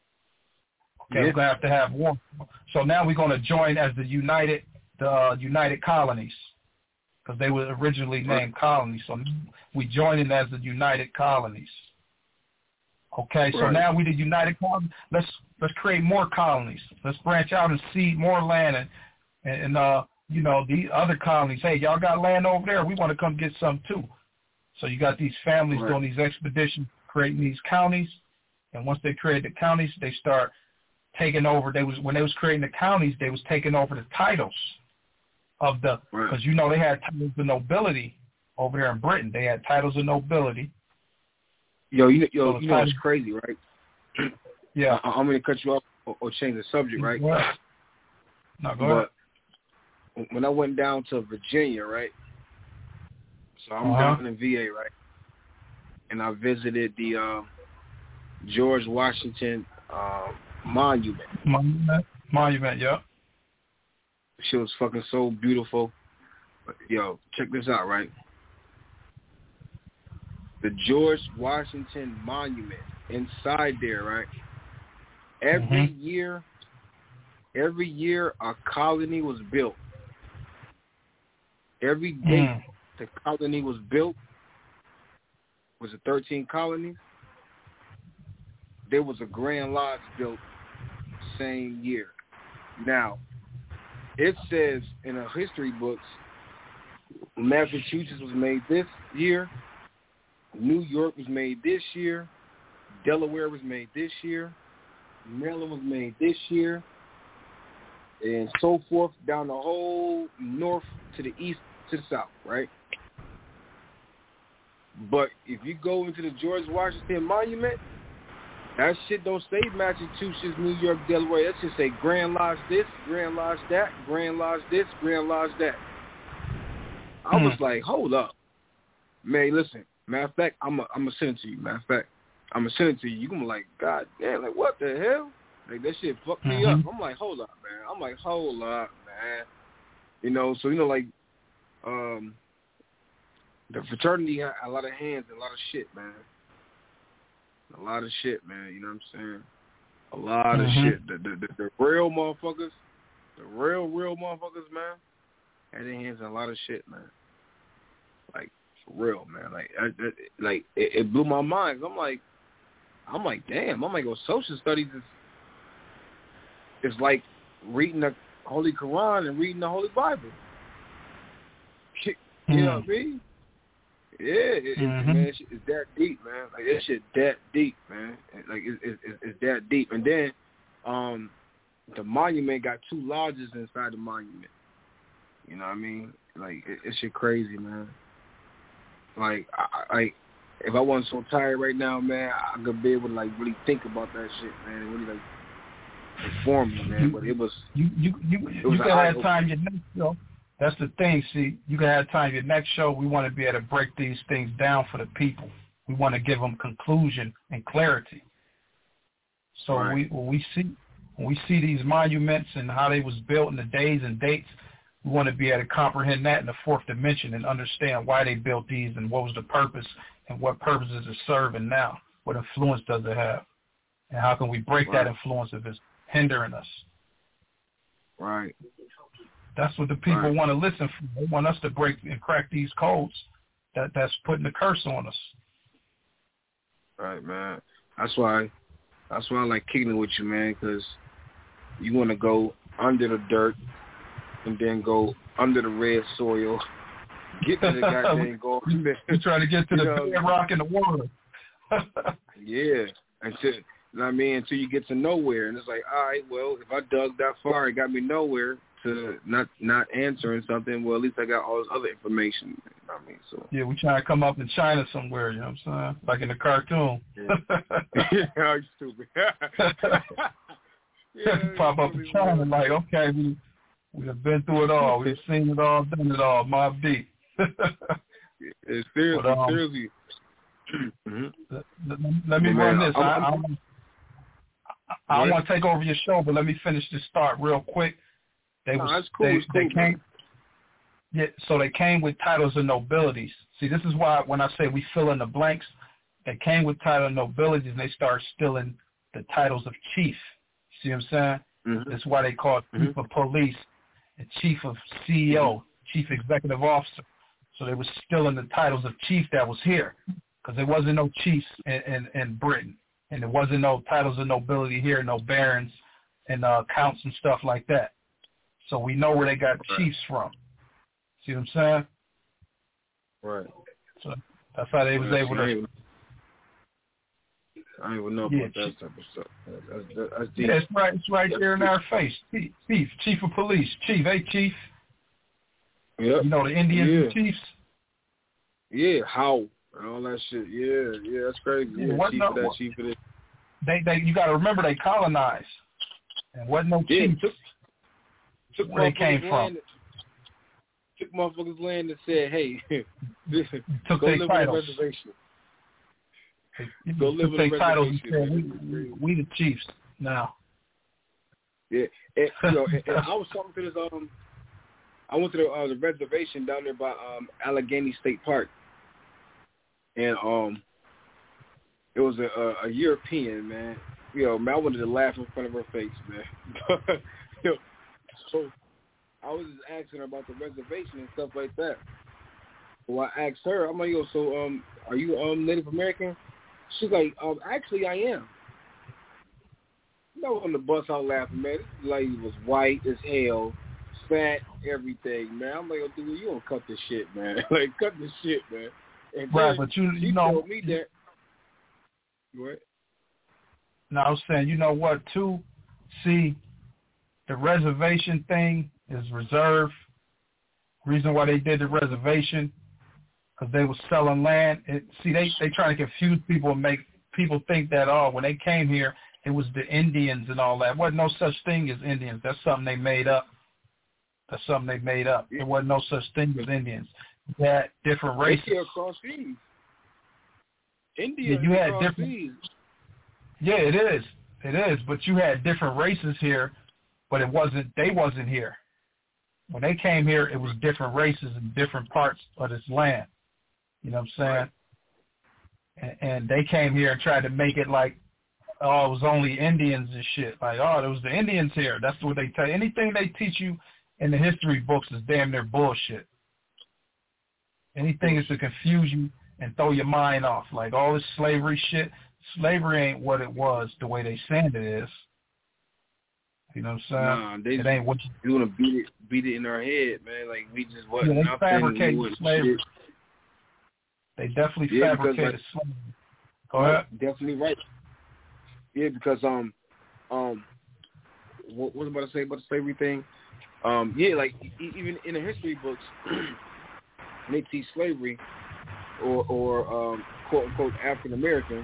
Okay, we're going to have war. So now we're going to join as the United Colonies because they were originally named colonies. So we join in as the United Colonies. Okay, so now we the United Colonies. Let's create more colonies. Let's branch out and seed more land and the other colonies. Hey, y'all got land over there. We want to come get some too. So you got these families doing these expeditions, creating these counties, and once they create the counties, they start taking over. When they was creating the counties, they was taking over the titles of the because they had titles of nobility over there in Britain. They had titles of nobility. You know it's crazy, right? Yeah. I'm going to cut you off or change the subject, right? No, go ahead. But when I went down to Virginia, right? So I'm down in VA, right? And I visited the George Washington Monument. Monument, yeah. Shit was fucking so beautiful. But, check this out, right? The George Washington Monument inside there, right? Every year a colony was built. Every day the colony was built, was it 13 colonies? There was a Grand Lodge built same year. Now, it says in the history books, Massachusetts was made this year, New York was made this year, Delaware was made this year, Maryland was made this year, and so forth down the whole north to the east to the south, right? But if you go into the George Washington Monument, that shit don't say Massachusetts, New York, Delaware. That should say Grand Lodge this, Grand Lodge that, Grand Lodge this, Grand Lodge that. I was like, hold up. Man, listen. Matter of fact, I'm gonna send it to you. Matter of fact, I'm gonna send it to you. You're gonna be like, God damn, like what the hell? Like that shit fucked me up. I'm like, hold up, man. So like, the fraternity had a lot of hands and a lot of shit, man. A lot of shit, man. You know what I'm saying? A lot of shit. The real motherfuckers, the real motherfuckers, man, had their hands in a lot of shit, man. Like, for real, man. Like, it blew my mind. I'm like, damn. I'm like, well, social studies is like reading the Holy Quran and reading the Holy Bible. You know what I mean? Yeah, man, it's that deep, man. Like, that shit that deep, man. Like, it's that deep. And then the monument got 2 lodges inside the monument. You know what I mean? Like, it's shit crazy, man. Like, I if I wasn't so tired right now, man, I could be able to, like, really think about that shit, man, and really, like, inform me, man. But it was... You can have time your next show. That's the thing, see. You can have time your next show. We want to be able to break these things down for the people. We want to give them conclusion and clarity. So right. when we see these monuments and how they was built and the days and dates, we want to be able to comprehend that in the 4th dimension and understand why they built these and what was the purpose and what purposes it's serving now. What influence does it have? And how can we break that influence if it's hindering us? Right. That's what the people want to listen for. They want us to break and crack these codes that's putting the curse on us. Right, man. That's why I like kicking it with you, man, because you want to go under the dirt and then go under the red soil, get to the goddamn gold. You trying to get to the bedrock in the water. Yeah. Until, you know what I mean? Until you get to nowhere. And it's like, all right, well, if I dug that far, it got me nowhere to not answering something, well, at least I got all this other information. You know what I mean? So yeah, we trying to come up in China somewhere, you know what I'm saying? Like in the cartoon. Yeah, you're stupid. Pop up in China like, okay, we have been through it all. We've seen it all, done it all. Mobb Deep. Seriously, but, seriously. Let me run this. I don't want to take over your show, but let me finish this start real quick. That's cool. They came. Yeah, so they came with titles of nobilities. See, this is why when I say we fill in the blanks, they came with title of nobilities and they start stealing the titles of chief. See what I'm saying? Mm-hmm. That's why they call it chief of police and chief of CEO, chief executive officer. So they were stealing the titles of chief that was here because there wasn't no chiefs in Britain. And there wasn't no titles of nobility here, no barons and counts and stuff like that. So we know where they got chiefs from. See what I'm saying? Right. So that's how they was able to. I don't even know about that type of stuff. That's deep. Yeah, it's right there in our face. Chief of police. Chief, hey, chief. Yep. You know the Indians and chiefs? Yeah, how and all that shit. Yeah, that's crazy. Yeah, chief of that, chief of this. You got to remember they colonized. And wasn't no chiefs. Took where they came from. Took motherfuckers' land and said, hey, took go live titles. on a reservation. Go live on a reservation. And said, we the chiefs now. Yeah, and I was talking to this. I went to the reservation down there by Allegheny State Park, and it was a European, man. Man, I wanted to laugh in front of her face, man. So I was just asking her about the reservation and stuff like that. So I asked her, I'm like, so are you Native American? She's like, actually I am. On the bus out laughing, man. This lady was white as hell, fat, everything, man. I'm like, dude, you don't cut this shit, man. Like, cut this shit, man. And right, but you know, told me that. What? No, I was saying, you know what, too? See, the reservation thing is reserved. Reason why they did the reservation, because they were selling land. They trying to confuse people and make people think that, when they came here, it was the Indians and all that. There wasn't no such thing as Indians. That's something they made up. There wasn't no such thing as Indians. You had different races. India across seas. India you had across different. Seas. Yeah, it is. But you had different races here, but they wasn't here. When they came here, it was different races in different parts of this land. You know what I'm saying? Right. And they came here and tried to make it like, it was only Indians and shit. Like, there was the Indians here. That's what they tell you. Anything they teach you in the history books is damn near bullshit. Anything is to confuse you and throw your mind off. Like all this slavery shit. Slavery ain't what it was the way they saying it is. You know what I'm saying? Nah, it ain't what you want to beat it in our head, man. Like we just wasn't they nothing. fabricated slavery. Shit. They definitely fabricated slavery. Go ahead. Definitely right. Yeah, because what was I about to say about the slavery thing? Yeah, like even in the history books, they teach slavery or quote unquote African American.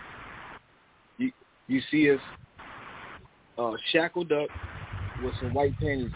You see us shackled up with some white panties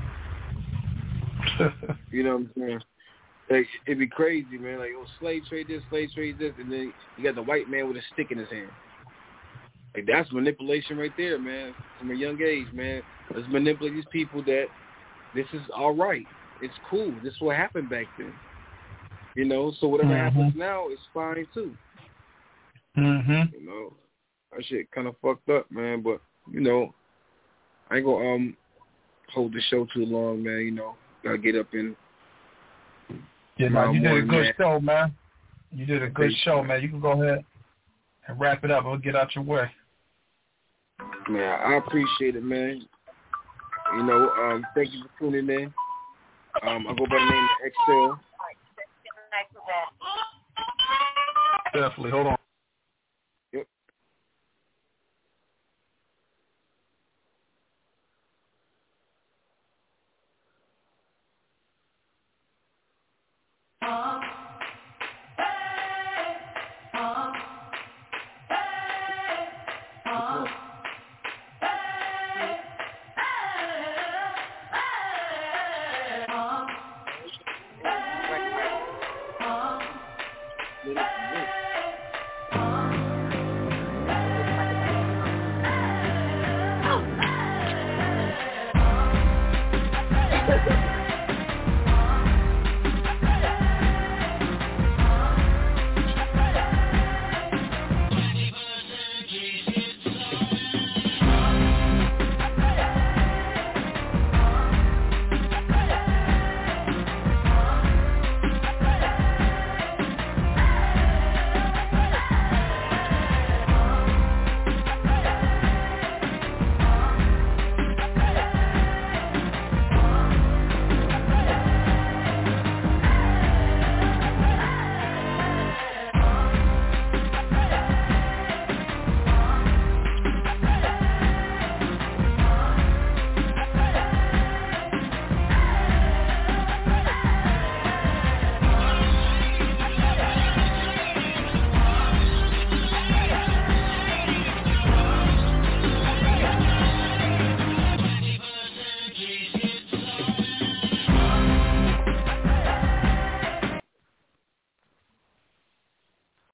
on. You know what I'm saying? Like, it'd be crazy, man. Like, slave trade this, and then you got the white man with a stick in his hand. Like, that's manipulation right there, man. From a young age, man. Let's manipulate these people that this is all right. It's cool. This is what happened back then. You know, so whatever happens now is fine, too. Mm-hmm. You know, that shit kind of fucked up, man. But, you know, I ain't gonna hold the show too long, man. You know, gotta get up and... Yeah, man, you did a good show, man. You did a good show, man. You can go ahead and wrap it up. We'll get out your way. Man, I appreciate it, man. You know, thank you for tuning in. I go by the name of Excel. Definitely. Hold on.